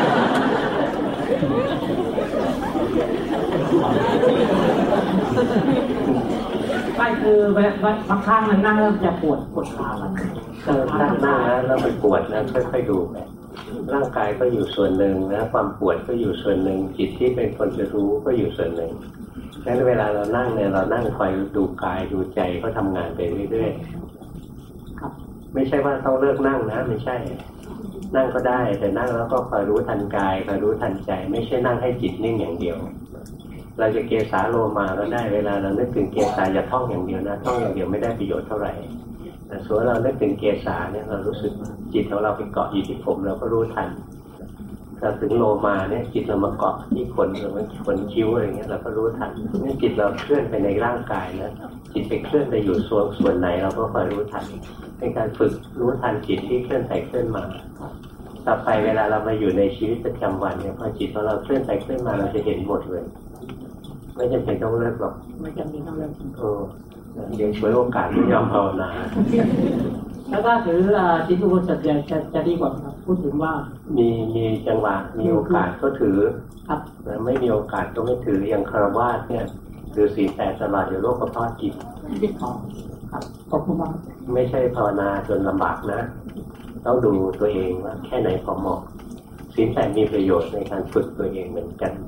ไม่คือบางครั้งมันนั่งเริ่มจะปวดปวดขาแล้วเออนั่งนั่งนะแล้วมันปวดนะค่อยๆดูไปร่างกายก็อยู่ส่วนหนึ่งนะความปวดก็อยู่ส่วนหนึ่งจิตที่เป็นคนจะรู้ก็อยู่ส่วนหนึ่งงั้นเวลาเรานั่งเนี่ยเรานั่งคอยดูกายดูใจก็ทำงานไปเรื่อยๆครับไม่ใช่ว่าต้องเลิกนั่งนะไม่ใช่นั่งก็ได้แต่นั่งแล้วก็คอยรู้ทันกายคอยรู้ทันใจไม่ใช่นั่งให้จิตนิ่งอย่างเดียวเราจะเกสาโลมาก็ได้เวลาเรานึกถึงเกสาอย่าท่องอย่างเดียวนะท่องอย่างเดียวไม่ได้ประโยชน์เท่าไหร่แต่ส่วนเรานึกถึงเกสาเนี่ยเรารู้สึกจิตของเราไปเกาะอยู่ที่ผมเราก็รู้ทันเราถึงโลมาเนี่ยจิตเรามาเกาะที่ขนหรือว่าขนคิ้วอะไรเงี้ยเราก็รู้ทันนี่จิตเราเคลื่อนไปในร่างกายนะจิตไปเคลื่อนไปอยู่ส่วนส่วนไหนเราก็คอยรู้ทันในการฝึกรู้ทันจิตที่เคลื่อนไปเคลื่อนมาต่อไปเวลาเรามาอยู่ในชีวิตประจำวันเนี่ยพอจิตของเราเคลื่อนไปเคลื่อนมาเราจะเห็นหมดเลยไม่จำเป็นต้องเลิกหรอกไม่จำเป็นต้องเลิกโอ้เดี๋ยวช่วยโอกาสไม่ยอมภาวนาแล้วก็ถือจิตอุปสมบทจะจะดีกว่าครับพูดถึงว่ามีมีจังหวะมีโอกาสก็ถือครับไม่มีโอกาสก็ไม่ถืออย่างคารวะเนี่ยถือศีลแปดตลอดอยู่โรคกระเพาะจิตครับขอบคุณมากไม่ใช่ภาวนาจนลำบากนะต้องดูตัวเองว่าแค่ไหนพอเหมาะศีลแปดมีประโยชน์ในการฝึกตัวเองเหมือนกัน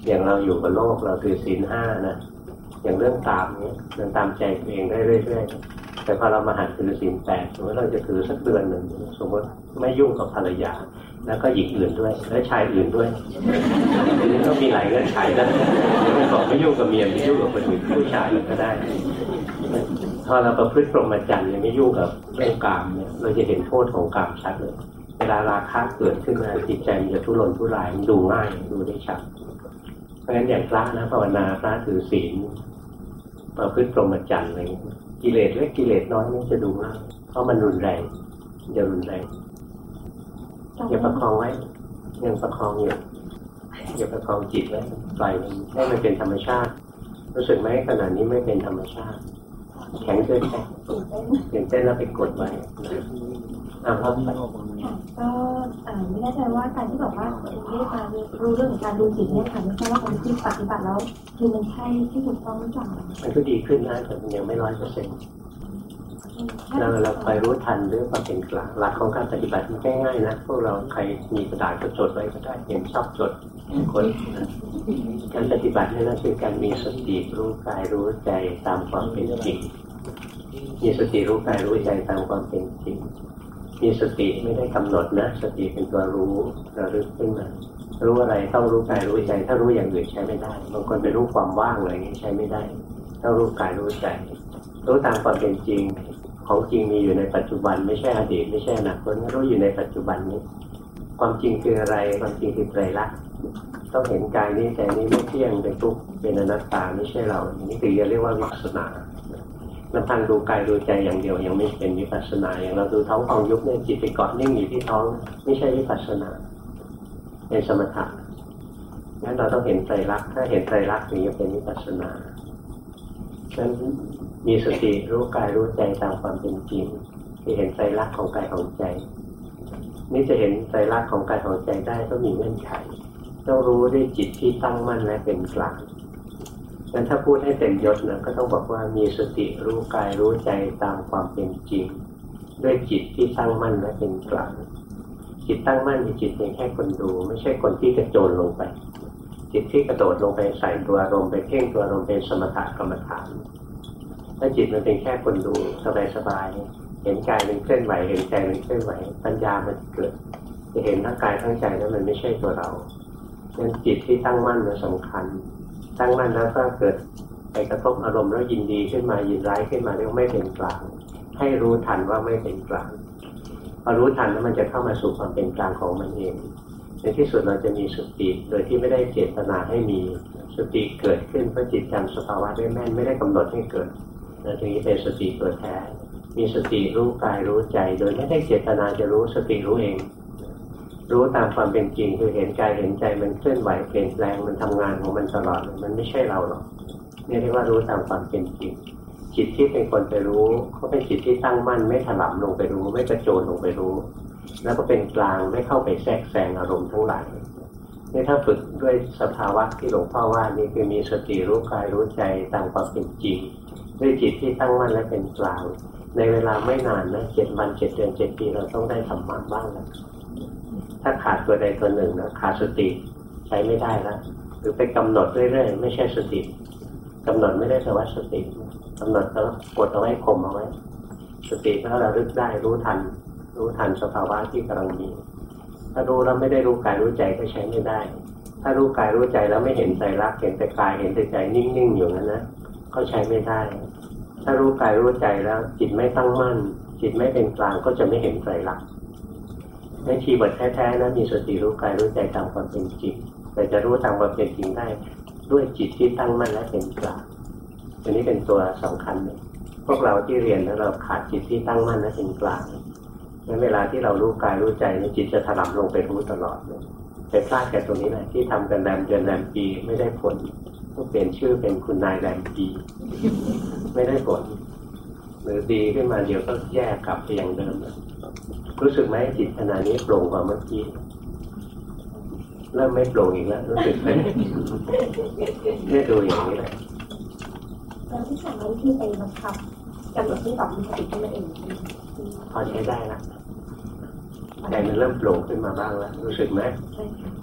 อย่างเราอยู่กับโลกเราถือศีลห้านะอย่างเรื่องตามเนี้ยเดินตามใจตัวเองได้เรื่อยๆแต่พอเรามาหัดถือศีลแปดสมมติเราจะถือสักเดือนหนึ่งสมมติไม่ยุ่งกับภรรยาแล้วก็หญิงอื่นด้วยและชายอื่นด้วยทีนี้ต้องมีหลายเงื่อนไขนะไม่บอกไม่ยุ่งกับเมียไม่ยุ่งกับคนอื่นผู้ชายก็ได้พอเราประพฤติพรหมจรรย์ไม่ยุ่งกับเรื่องกามเนี่ยเราจะเห็นโทษของกามชัดเลยเวลาราคะเกิดขึ้นมาจิตใจมันจะทุรนทุรายมันดูง่ายดูได้ชัดเพราะฉะนั้นอย่างพระนะภาวนาพระถือศีลประพฤติพรหมจรรย์อะไรกิเลสเล็กกิเลสน้อยมันจะดูง่ายเพราะมันรุนแรงจะรุนแรงอย่าประคองไว้ยังประคองอยู่อย่าประคองจิตไว้ปล่อยมันให้มันเป็นธรรมชาติรู้สึกไหมขณะนี้ไม่เป็นธรรมชาติแข็งเกินไปตื่นเต้นแล้วไปกดไว้อ่าครับก็ไม่แน่ใจว่าการที่บอกว่าเรียกมารู้เรื่องของการดูจิตเนี่ยค่ะไม่ใช่ว่าคนที่ปฏิบัติแล้วคือมันใช่ที่ถูกต้องหรือเปล่ามันก็ดีขึ้นนะแต่มันยังไม่ร้อยเปอร์เซ็นต์เราเราคอยรู้ทันเรื่องความเป็นกลางหลักของการปฏิบัติมันง่ายๆนะพวกเราใครมีกระดาษก็จดไว้ก็ได้เห็นชอบจดคนการปฏิบัตินี่นะคือการมีสติรู้กายรู้ใจตามความเป็นจริงมีสติรู้กายรู้ใจตามความเป็นจริงมีสติไม่ได้กำหนดนะสติเป็นตัวรู้ระลึกขึ้นมารู้อะไรต้องรู้กายรู้ใจถ้ารู้อย่างอื่นใช้ไม่ได้บางคนไปรู้ความว่างอะไรอย่างนี้ใช้ไม่ได้ต้องรู้กายรู้ใจรู้ตามความเป็นจริงของจริงมีอยู่ในปัจจุบันไม่ใช่อดีตไม่ใช่อนาคตรู้อยู่ในปัจจุบันนี้ความจริงคืออะไรความจริงคือไตรลักษณ์ต้องเห็นกายนี้ใจนี้ไม่เที่ยงเป็นทุกข์เป็นอนัตตาไม่ใช่เราอันนี้คือเรียกว่าวิปัสสนาลำพังดูกายดูใจอย่างเดียวยังไม่เป็นวิปัสสนาอย่างเราดูท้องพองยุบเนี่ยจิตไปเกาะนิ่งอยู่ที่ท้องไม่ใช่วิปัสสนาเป็นสมถะงั้นเราต้องเห็นไตรลักษณ์ถ้าเห็นไตรลักษณ์ถึงจะเป็นวิปัสสนางั้นมีสติรู้กายรู้ใจตามความเป็นจริงที่เห็นไตรลักษณ์ของกายของใจนี่จะเห็นไตรลักษณ์ของกายของใจได้ต้องมีเงื่อนไขต้องรู้ด้วยจิตที่ตั้งมั่นและเป็นกลางงั้นถ้าพูดให้เต็มยศนะก็ต้องบอกว่ามีสติรู้กายรู้ใจตามความเป็นจริงด้วยจิตที่ตั้งมั่นและเป็นกลางจิตตั้งมั่นมีจิตเป็นแค่คนดูไม่ใช่คนที่กระโจนลงไปจิตที่กระโดดลงไปใส่ตัวอารมณ์ไปเพ่งตัวอารมณ์เป็นสมถะกรรมฐานถ้าจิตมันเป็นแค่คนดูสบายๆเห็นกายมันเคลื่อนไหวเห็นใจมันเคลื่อนไหวปัญญามันเกิดจะเห็นทั้งกายทั้งใจแล้วมันไม่ใช่ตัวเรางั้นจิตที่ตั้งมั่นมันสำคัญตั้งมั่นแล้วก็เกิดไปกระทบอารมณ์แล้วยินดีขึ้นมายินร้ายขึ้นมาเรียกไม่เป็นกลางให้รู้ทันว่าไม่เป็นกลางพอรู้ทันแล้วมันจะเข้ามาสู่ความเป็นกลางของมันเองในที่สุดเราจะมีสติโดยที่ไม่ได้เจตนาให้มีสติเกิดขึ้นเพราะจิตจำสภาวะได้แม่นไม่ได้กำหนดให้เกิดนะถึงจะเป็นสติตัวแท้มีสติรู้กายรู้ใจโดยไม่ได้เจตนาจะรู้สติรู้เองรู้ตามความเป็นจริงคือเห็นกายเห็นใจมันเคลื่อนไหวเปลี่ยนแปลงมันทำงานของมันตลอดมันไม่ใช่เราหรอกนี่เรียกว่ารู้ตามความเป็นจริงจิตที่เป็นคนไปรู้เขาเป็นจิตที่ตั้งมั่นไม่ถลำลงไปรู้ไม่กระโจนลงไปรู้แล้วก็เป็นกลางไม่เข้าไปแทรกแซงอารมณ์ทั้งหลายนี่ถ้าฝึกด้วยสภาวะที่หลวงพ่อว่านี่คือมีสติรู้กายรู้ใจตามความเป็นจริงด้วยจิตที่ตั้งมั่นและเป็นกลางในเวลาไม่นานนะเจ็ดวันเจ็ดเดือนเจ็ดปีเราต้องได้ธรรมะบ้างแล้วถ้าขาดตัวใดตัวหนึ่งนะขาดสติใช้ไม่ได้แล้วหรือไปกำหนดเรื่อยๆไม่ใช่สติกำหนดไม่ได้แต่ว่าสติกำหนดแล้วกดเอาไว้ข่มเอาไว้สติถ้าเราลึกได้รู้ทันรู้ทันสภาวะที่กำลังมีถ้ารู้แล้วไม่ได้รู้กายรู้ใจก็ใช้ไม่ได้ถ้ารู้กายรู้ใจแล้วไม่เห็นใจรักเห็นแต่กายเห็นแต่ใจนิ่งๆอยู่นั้นนะก็ใช้ไม่ได้ถ้ารู้กายรู้ใจแล้วจิตไม่ตั้งมั่นจิตไม่เป็นกลางก็จะไม่เห็นใจรักในชีวิตแท้ๆนะมีสติรู้กายรู้ใจตามความเป็นจริงแต่จะรู้ตามความเป็นจริงได้ด้วยจิตที่ตั้งมั่นและเป็นกลางอันนี้เป็นตัวสำคัญเลยพวกเราที่เรียนแล้วเราขาดจิตที่ตั้งมั่นและเป็นกลางในเวลาที่เรารู้กายรู้ใจในจิตจะถลำลงไปรู้ตลอดเลยแต่พลาดแค่ตรงนี้แหละที่ทำกันแรมเดือนแรมปีไม่ได้ผลต้องเปลี่ยนชื่อเป็นคุณนายแรมปีไม่ได้ผลหรือดีขึ้นมาเดี๋ยวก็แยกกลับไปอย่างเดิมรู้สึกไหมจิตขณะนี้โปร่งกว่าเมื่อกี้เริ่มไม่โปร่งอีกแล้วรู้สึกไหมไม่ดูอย่างนี้แหละแล้วที่สองเราที่ไปบังคับกำหนดที่ตอบมีสติขึ้นมาเองพอใช้ได้ละใจมันเริ่มโปร่งขึ้นมาบ้างแล้วรู้สึกไหม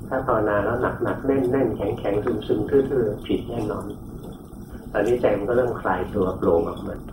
ถ้าภาวนาแล้วหนักหนักแน่นแน่นแข็งแข็งซึมซึมทื่อๆผิดแน่นอนตอนนี้ใจมันก็เริ่มคลายตัวโปร่งออกมาน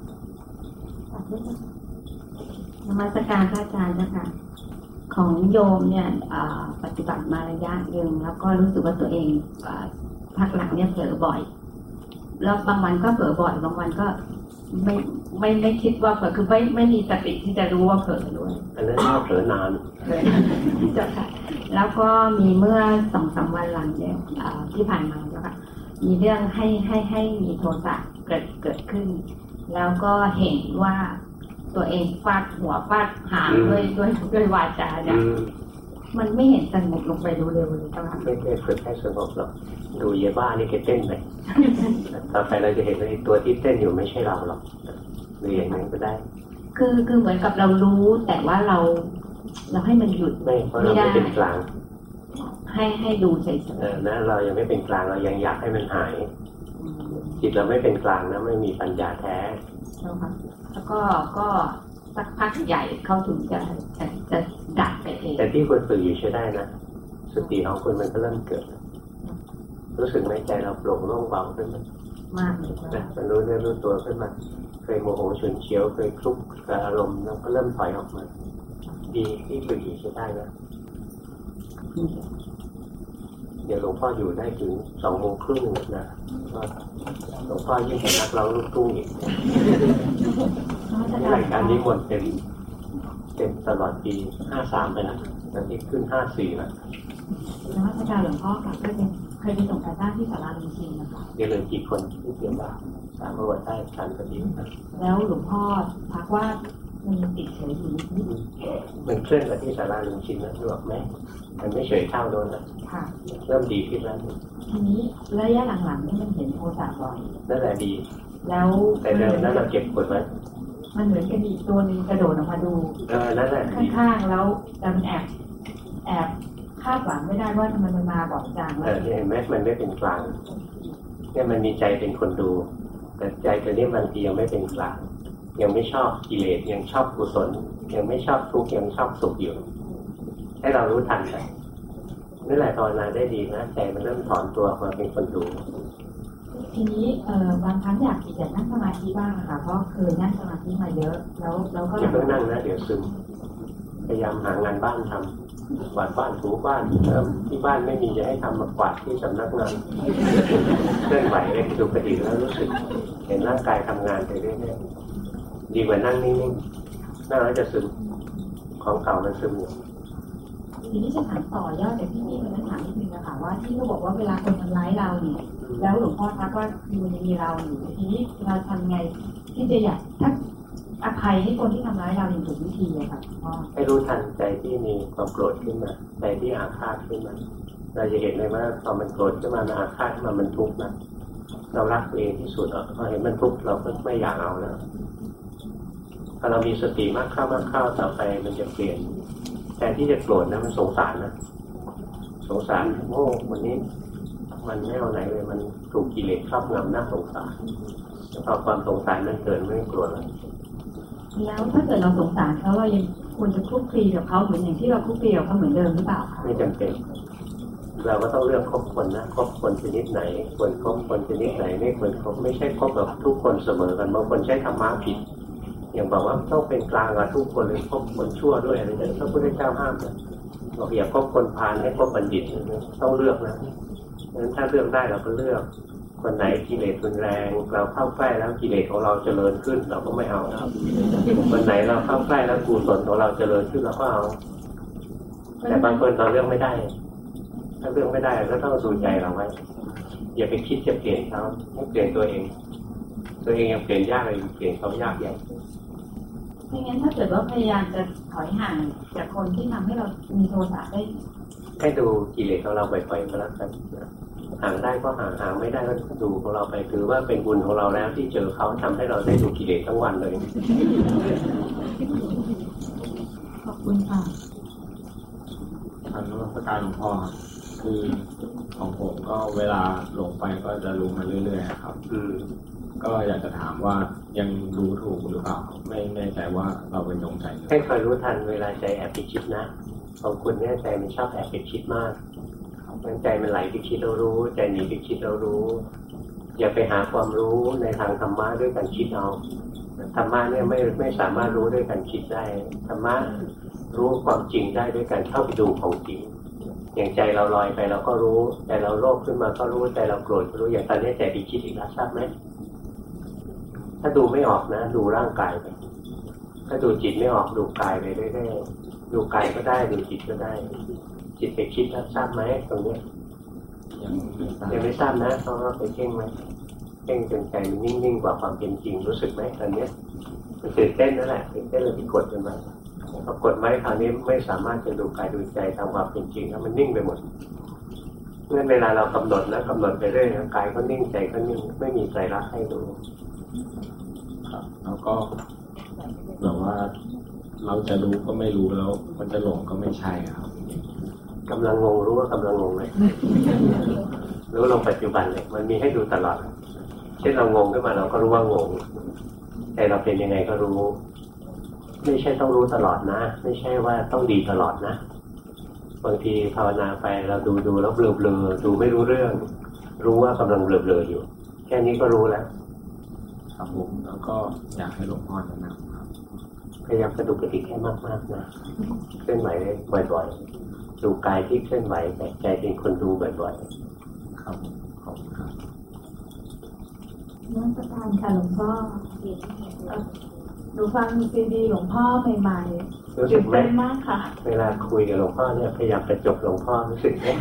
มัสการพระอาจารย์นะคะของโยมเนี่ยปฏิบัติมาระยะหนึ่งแล้วก็รู้สึกว่าตัวเองพักหลังเนี่ยเผลอบ่อยแล้วบางวันก็เผลอบ่อยบางวันก็ไม่ไม่ไม่คิดว่าเผลอคือไม่ไม่มีสติที่จะรู้ว่าเผลอด้วยอันนั้นก็เผลอนานเจ้าค่ะแล้วก็มีเมื่อสองสามวันหลังเนี่ยที่ผ่านมาแล้วค่ะมีเรื่องให้ให้ให้มีโทสะเกิดเกิดขึ้นแล้วก็เห็นว่าตัวเองฟาดหัวฟาดหางด้วยด้วยด้วยวาจาเนี่ยมันไม่เห็นสงบลงไปดูเร็วเลยเจ้าค่ะไม่ได้ฝึกให้สงบหรอกดูเยบ้านี่แกเต้นไปต่อไปเราจะเห็นว่าตัวที่เต้นอยู่ไม่ใช่เราหรอกหรืออย่างนั้นก็ได้คือคือเหมือนกับเรารู้แต่ว่าเราเราให้มันหยุดไม่เพราะเราไม่เป็นกลางให้ให้ดูเฉยๆเออนะเรายังไม่เป็นกลางเรายังอยากให้มันหายจิตเราไม่เป็นกลางนะไม่มีปัญญาแท้แล้วก็ก็สักพักใหญ่เขาถึงจะจะจะดับไปเองแต่ที่คุณฝึกอยู่ใช้ได้นะสติของคุณมันก็เริ่มเกิดรู้สึกไหมใจเราโปร่งโล่งเบาขึ้นมากเลยนะมันรู้เรื่องรู้ตัวขึ้นมาเคยโมโหฉุนเฉียวเคยคลุกกับอารมณ์แล้วก็เริ่มถอยออกมาดีที่ฝึกอยู่ใช้ได้นะเดี๋ยวหลวงพ่ออยู่ได้ถึงสองโมงครึ่งนะหลวงพ่อยิ่งเป็นนักร้องลูกทุ่งอีกรายการนี้หมดเต็มเต็มตลอดปีห้าสามไปแล้วตอนนี้ขึ้นห้าสี่แล้วแล้วอาจารย์หลวงพ่อกับเคยเป็นเคยไปส่งการบ้านที่ศาลาลุงชินนะคะเดี๋ยวเลยกี่คนที่เกี่ยวกับสามวันได้ทันพอดีแล้วหลวงพ่อทักว่ามันติดเฉยอยู่นิดมันเคลื่อนไปที่ศาลาลุงชินนะรู้ไหมมันไม่เฉยเท่าโดนแล้วเริ่มดีขึ้นแล้วทีนี้ระยะหลังๆนี่มันเห็นโทสะบ่อยนั่นแหละดีแล้วแต่เดิมนั้นเราเก็บกดไว้มันเหมือนกับอีกตัวนึงกระโดดออกมาดูเออนั่นแหละข้างๆแล้วแต่มันแอบแอบคาดหวังไม่ได้ว่าทำไมมันมาบ่อยจังเออเห็นไหมมันไม่เป็นกลางเนี่ยมันมีใจเป็นคนดูแต่ใจตัวนี้บางทียังไม่เป็นกลางยังไม่ชอบกิเลสยังชอบกุศลยังไม่ชอบทุกข์ยังชอบสุขอยู่ให้เรารู้ทันไปนี่แหละตอนนั้นได้ดีนะใจมันเริ่มถอนตัวมาเป็นคนดูทีนี้เอ่อบางครั้งอยากอยากนั่งสมาธิบ้างค่ะเพราะเคยนั่งสมาธิมาเยอะแล้วแล้วก็อย่าเพิ่งนั่งนะเดี๋ยวซึมพยายามหางานบ้านทำกวาดบ้านถูบ้านที่บ้านไม่มีจะให้ทำมากวาดที่สำนักงานเคลื่อนไหวเล็กดูกระดิกแล้วรู้สึกเห็นร่างกายทำงานไปเรื่อยๆดีกว่านั่งนิ่งๆนั่งแล้วจะซึมของเก่ามันซึมอยู่ทีนี้จะถามต่อยอดจากที่นี่มันถามนิดนึงนะคะว่าที่เขาบอกว่าเวลาคนทำร้ายเราเนี่ยแล้วหลวงพ่อทักว่ามันยังมีเราอยู่ทีนี้เราทำไงที่จะอยากถ้าอภัยให้คนที่ทำร้ายเราอย่างถูกวิธีอะค่ะพ่อให้รู้ทันใจที่มีความโกรธขึ้นมาใจที่อาฆาตขึ้นมาเราจะเห็นเลยว่าพอมันโกรธขึ้นมาอาฆาตขึ้นมามันทุกข์นะเรารักตัวเองที่สุดอ่ะพอเห็นมันทุกข์เราก็ไม่อยากเอาแล้วพอเรามีสติมากเข้ามากเข้าต่อไปมันจะเปลี่ยนแต่ที่จะโกรธนะมันสงสารนะสงสารโอ้วันนี้มันไม่เอาไหนเลยมันถูกกิเลสครอบงำน่าสงสารพอความสงสารมันเกิดไม่โกรธแล้วแล้วถ้าเกิดเราสงสารเขาเรายังควรจะคลุกคลีกับเขาเหมือนอย่างที่เราคลุกคลีกับเขาเหมือนเดิมหรือเปล่าคะไม่จำเป็นเราก็ต้องเลือกคบคนนะคบคนชนิดไหนควรคบคนชนิดไหนไม่ควรคบไม่ใช่คบกับทุกคนเสมอกันบางคนใช้ธรรมะผิดอย่างบอกว่าต้องเป็นกลางกับทุกคนเลยคบคนชั่วด้วยอะไรอย่างนี้พระพุทธเจ้าห้ามนะบอกอย่าคบคนพาลให้คบบัณฑิตต้องเลือกนะเพราะฉะนั้นถ้าเลือกได้เราก็เลือกคนไหนกิเลสรุนแรงเราเข้าใกล้แล้วกิเลสของเราเจริญขึ้นเราก็ไม่เอาคนไหนเราเข้าใกล้แล้วกุศลของเราเจริญขึ้นเราก็เอาแต่บางคนเราเลือกไม่ได้ถ้าเลือกไม่ได้ก็ต้องดูใจเราไว้อย่าไปคิดจะเปลี่ยนเขาให้เปลี่ยนตัวเองตัวเองยังเปลี่ยนยากเลยเปลี่ยนเขายากใหญ่ไม่งั้นถ้าเกิดว่าพยายามจะถอยห่างจากคนที่ทำให้เรามีโทสะได้ให้ดูกิเลสของเราบ่อยๆก็แล้วกันห่างได้ก็ห่างห่างไม่ได้ก็ดูของเราไปถือว่าเป็นบุญของเราแล้วที่เจอเขาทำให้เราได้ดูกิเลสทั้งวันเลยขอบคุณค่ะทางรัชการหลวงพ่อคือของผมก็เวลาหลงไปก็จะรู้มาเรื่อยๆครับคือก็อยากจะถามว่ายังรู้ถูกหรือเปล่าไม่แน่ใจว่าเราเป็นหลงใจให้คอยรู้ทันเวลาใจแอบไปคิดนะของคุณเนี่ยใจมันชอบแอบไปคิดมากมันใจมันไหลไปคิดเรารู้ใจหนีไปคิดเรารู้อย่าไปหาความรู้ในทางธรรมะด้วยการคิดเอาธรรมะเนี่ยไม่ไม่สามารถรู้ด้วยการคิดได้ธรรมะรู้ความจริงได้ด้วยการเข้าไปดูของจริงอย่างใจเราลอยไปเราก็รู้ใจเราโลภขึ้นมาก็รู้ใจเราโกรธก็รู้อย่างตอนนี้ใจไปคิดอีกแล้วทราบไหมถ้าดูไม่ออกนะดูร่างกายไปถ้าดูจิตไม่ออกดูกายไปเรื่อยๆดูกายก็ได้ดูจิตก็ได้จิตไปคิดแล้วทราบไหมตรงนี้ยังไม่ทราบนะเพราะว่าไปเพ่งไหมเพ่งจนใจมันนิ่งๆกว่าความเป็นจริงรู้สึกไหมตอนนี้มันตื่นเต้นนั่นแหละตื่นเต้นเลยไปกดมันมาพอกดไว้คราวนี้ไม่สามารถจะดูกายดูใจตามความเป็นจริงแล้วมันนิ่งไปหมดเมื่อเวลาเรากำหนดนะกำหนดไปเรื่อยกายก็นิ่งใจก็นิ่งไม่มีใจรักให้ดูครับแล้วก็แบบว่าเราจะรู้ก็ไม่รู้แล้วมันจะหลงก็ไม่ใช่ครับกำลังงงรู้ว่ากำลังงงเลยรู้ลงปัจจุบันเลยมันมีให้ดูตลอดเช่นเรางงขึ้นมาเราก็รู้ว่างงแต่เราเป็นยังไงก็รู้ไม่ใช่ต้องรู้ตลอดนะไม่ใช่ว่าต้องดีตลอดนะบางทีภาวนาไปเราดูดูแล้วเบลอเบลอดูไม่รู้เรื่องรู้ว่ากำลังเบลอเบลออยู่แค่นี้ก็รู้แล้วครับผมแล้วก็อยากให้หลวงพ่อแนะนำครับพยายามกระดุกกระดิกให้มากๆนะเคลื่อนไหวบ่อยๆดูกายที่เคลื่อนไหวแต่ใจเป็นคนดูบ่อยๆครับขอบคุณครับน้ำประทานค่ะหลวงพ่อหนูฟังซีดีหลวงพ่อใหม่ๆตื่นเต้นมากค่ะเวลาคุยกับหลวงพ่อเนี่ยพยายามประจบหลวงพ่อรู้สึกไหม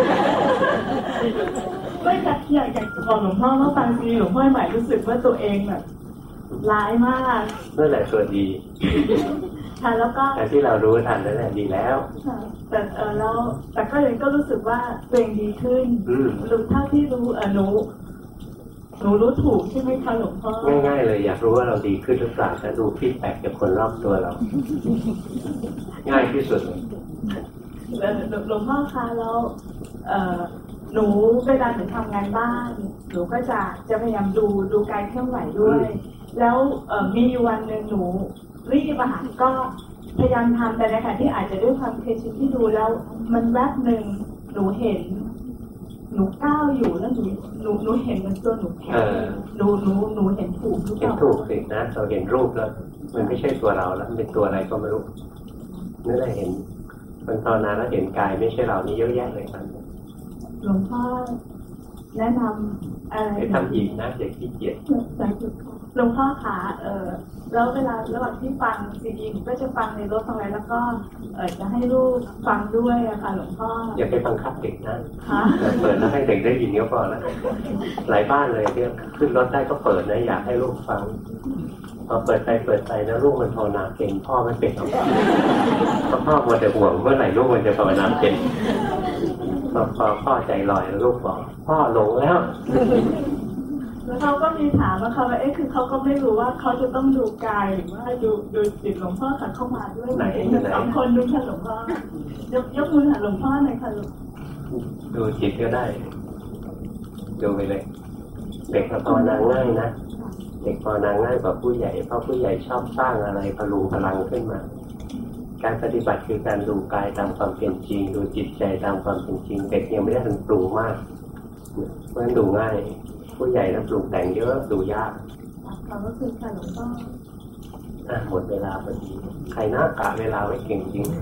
ไม่อยากอยากอยากบอกหลวงพ่อว่าฟังซีดีหลวงพ่อใหม่รู้สึกว่าตัวเองแบบร้ายมากนั่นแหละตัวดีค่ะแล้วก็แต่ที่เรารู้ทันนั่นแหละดีแล้วแต่เออแล้วแต่ก็ยังก็รู้สึกว่าตัวเองดีขึ้นรู้เท่าที่รู้เออหนูหนูรู้ถูกใช่ไหมคะหลวงพ่อง่ายๆเลยอยากรู้ว่าเราดีขึ้นหรือเปล่าจะดูฟีดแบ็กจากคนรอบตัวเราง่ายที่สุดเลยหลวงพ่อคะแล้วหนูเวลาหนูทำงานบ้านหนูก็จะจะพยายามดูดูกายเคลื่อนไหวด้วยแล้วมีวันหนึ่งหนูรีบอาหารก็พยายามทำแต่ในขณะที่อาจจะด้วยความเคยชินที่ดูแล้วมันแวบหนึ่งหนูเห็นหนูก้าวอยู่แล้วหนูหนูหนูเห็นมันตัวหนูแข็งหนูหนูหนูเห็นถูกหรือเปล่าเห็นถูกสินะเราเห็นรูปแล้วมันไม่ใช่ตัวเราแล้วมันเป็นตัวอะไรก็ไม่รู้นั่นแหละเห็นคนภาวนาแล้วเห็นกายไม่ใช่เรานี่เยอะแยะเลยครับหลวงพ่อแนะนำอะไรไปทำอีกนะอย่าขี้เกียจหลวงพ่อขาเออแล้วเวลาระหว่างที่ฟังซีดีก็จะฟังในรถฟังอะไรแล้วก็เออจะให้ลูกฟังด้วยอะค่ะหลวงพ่ออย่าไปบังคับเด็กนะเปิดแล้วให้เด็กได้ยินก็พอแล้วหลายบ้านเลยเนี่ยขึ้นรถได้ก็เปิดนะอยากให้ลูกฟังพอเปิดไปเปิดไปแล้วลูกมันภาวนาเก่งพ่อไม่เป็นหรอกเพราะพ่อมัวแต่ห่วงเมื่อไหร่ลูกมันจะภาวนาเก่งพอพ่อใจลอยแล้วลูกบอกพ่อหลงแล้วแล้วเขาก็มีถามว่าเขาว่าเอ๊ะคือเขาก็ไม่รู้ว่าเขาจะต้องดูกายหรือว่าดูดูจิตหลวงพ่อขัดเข้ามาด้วยไหนสองคนดูค่ะหลวงพ่อยกยกมือหาหลวงพ่อหน่อยค่ะดูจิตก็ได้ดูไปเลยเด็กภาวนาง่ายนะเด็กภาวนาง่ายกว่าผู้ใหญ่เพราะผู้ใหญ่ชอบสร้างอะไรพลุงพลังขึ้นมาการปฏิบัติคือการดูกายตามความเป็นจริงดูจิตใจตามความเป็นจริงเด็กยังไม่ได้ถึงปรุงมากเพราะฉะนั้นดูง่ายผู้ใหญ่แล้วปรุงแต่งเยอะดูยากขอบคุณค่ะหลวงพ่ออ่ะหมดเวลาพอดีใครน่ากะเวลาไว้เก่งจริง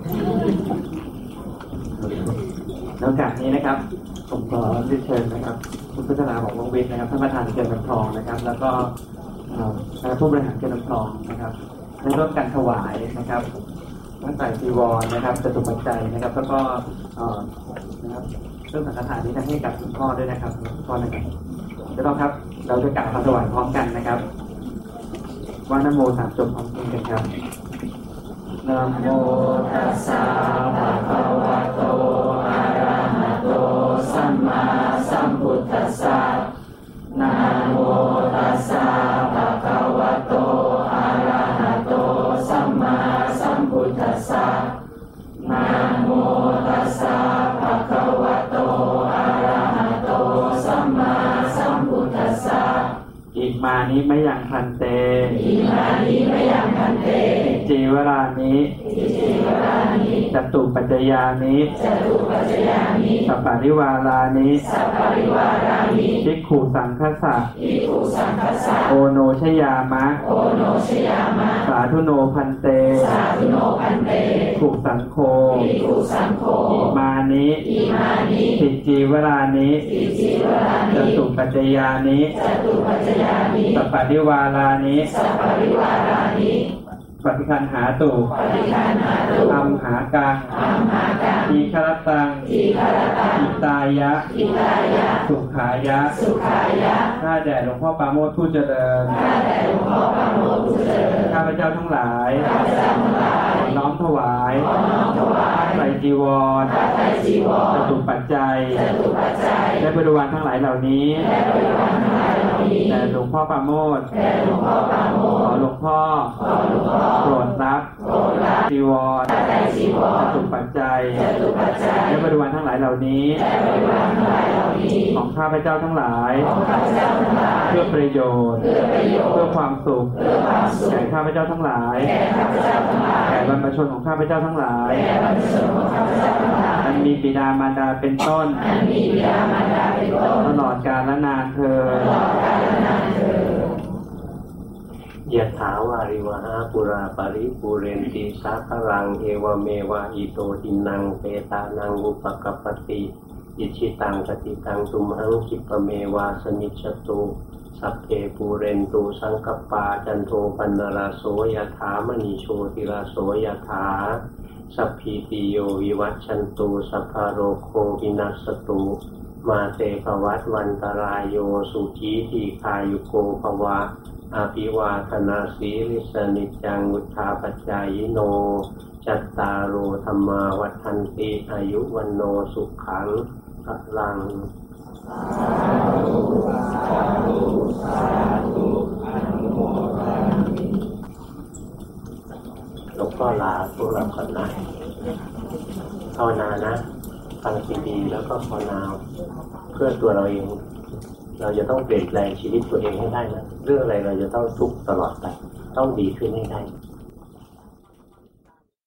ในโอกาสนี้นะครับผมขอเชิญนะครับคุณพัฒนาของวงวิทย์นะครับท่านประธานเกิดน้ำทองนะครับแล้วก็ผู้บริหารเกิดน้ำทองนะครับได้ร่วมกันถวายนะครับตั้งแต่จีวรนะครับจตุปัจจัยนะครับแล้วก็นะครับเรื่องสังฆทานนี้ให้กับหลวงพ่อด้วยนะครับหลวงพ่อนะครับเดี๋ยวเราครับเราจะกล่าวคำถวายพร้อมกันนะครับว่านะโมสามจบพร้อมกันครับนะโมตัสสะภะคะวะโตอะระหะโตสัมมาสัมพุทธัสสะนะโมตัสสะภะคะวะโตอะระหะโตสัมมาสัมพุทธัสสะนะโมตัสสะภะคะวะโตอะระหะโตสัมมาสัมพุทธัสสะอิมานิมะยังพันเตอิมานิมะยังพันเตอิเจจีวรานิจตุปัจจยานิสัปปะริวารานิภิกขุสังฆสสะโอโนชยามะสาธุโนพันเตภิกขุสังโฆอิมานิติจีวรานิจตุปัจจยานิสัปปะริวารานิปฏิคันหาตุอัมหากังทีฆรตังอิตายะสุขายะข้าแด่หลวงพ่อปราโมทย์ผู้เจริญข้าพเจ้าทั้งหลายน้อมถวายไตรจีวรจตุปัจจัยและบริวารทั้งหลายเหล่านี้แต่หลวงพ่อปราโมทย์ขอหลวงพ่อโปรดรับจีวรจตุปัจจัยและบริวารทั้งหลายเหล่านี้ของข้าพเจ้าทั้งหลายเพื่อประโยชน์เพื่อความสุขแก่ข้าพเจ้าทั้งหลายแก่บรรพชนของข้าพเจ้าทั้งหลายอันมีบิดามารดาเป็นต้นตลอดกาลนานเทอญยะถาวาริวหาปุราปริปุเรนติสาคลังเอวเมวะอิโตทินังเปตานังอุปกัปปติอิชิตังปฏิตังตุมหังคิปเมวาสมิจฉตุสัพเพปูเรนตุสังกปาจันโทปันนราโสยถามณีโชติราโสยถาสัพพิติโยวิวัชชันตุสัพพะโรโควินัสตุมาเตภวัตวันตรายโยสุขีทีคายุโกภวะอาภิวาทนาสีลิสนิจังวุธาปัจจายโนจัตตารโอธรรมาวัฏันติอายุวันโนสุขังพลังหลวงพ่อลาพวกเราก่อนนะภาวนานะฟังซีดีแล้วก็ภาวนาเพื่อตัวเราเองเราจะต้องเปลี่ยนแปลงชีวิตตัวเองให้ได้นะเรื่องอะไรเราจะต้องทุกข์ตลอดไปต้องดีขึ้นให้ได้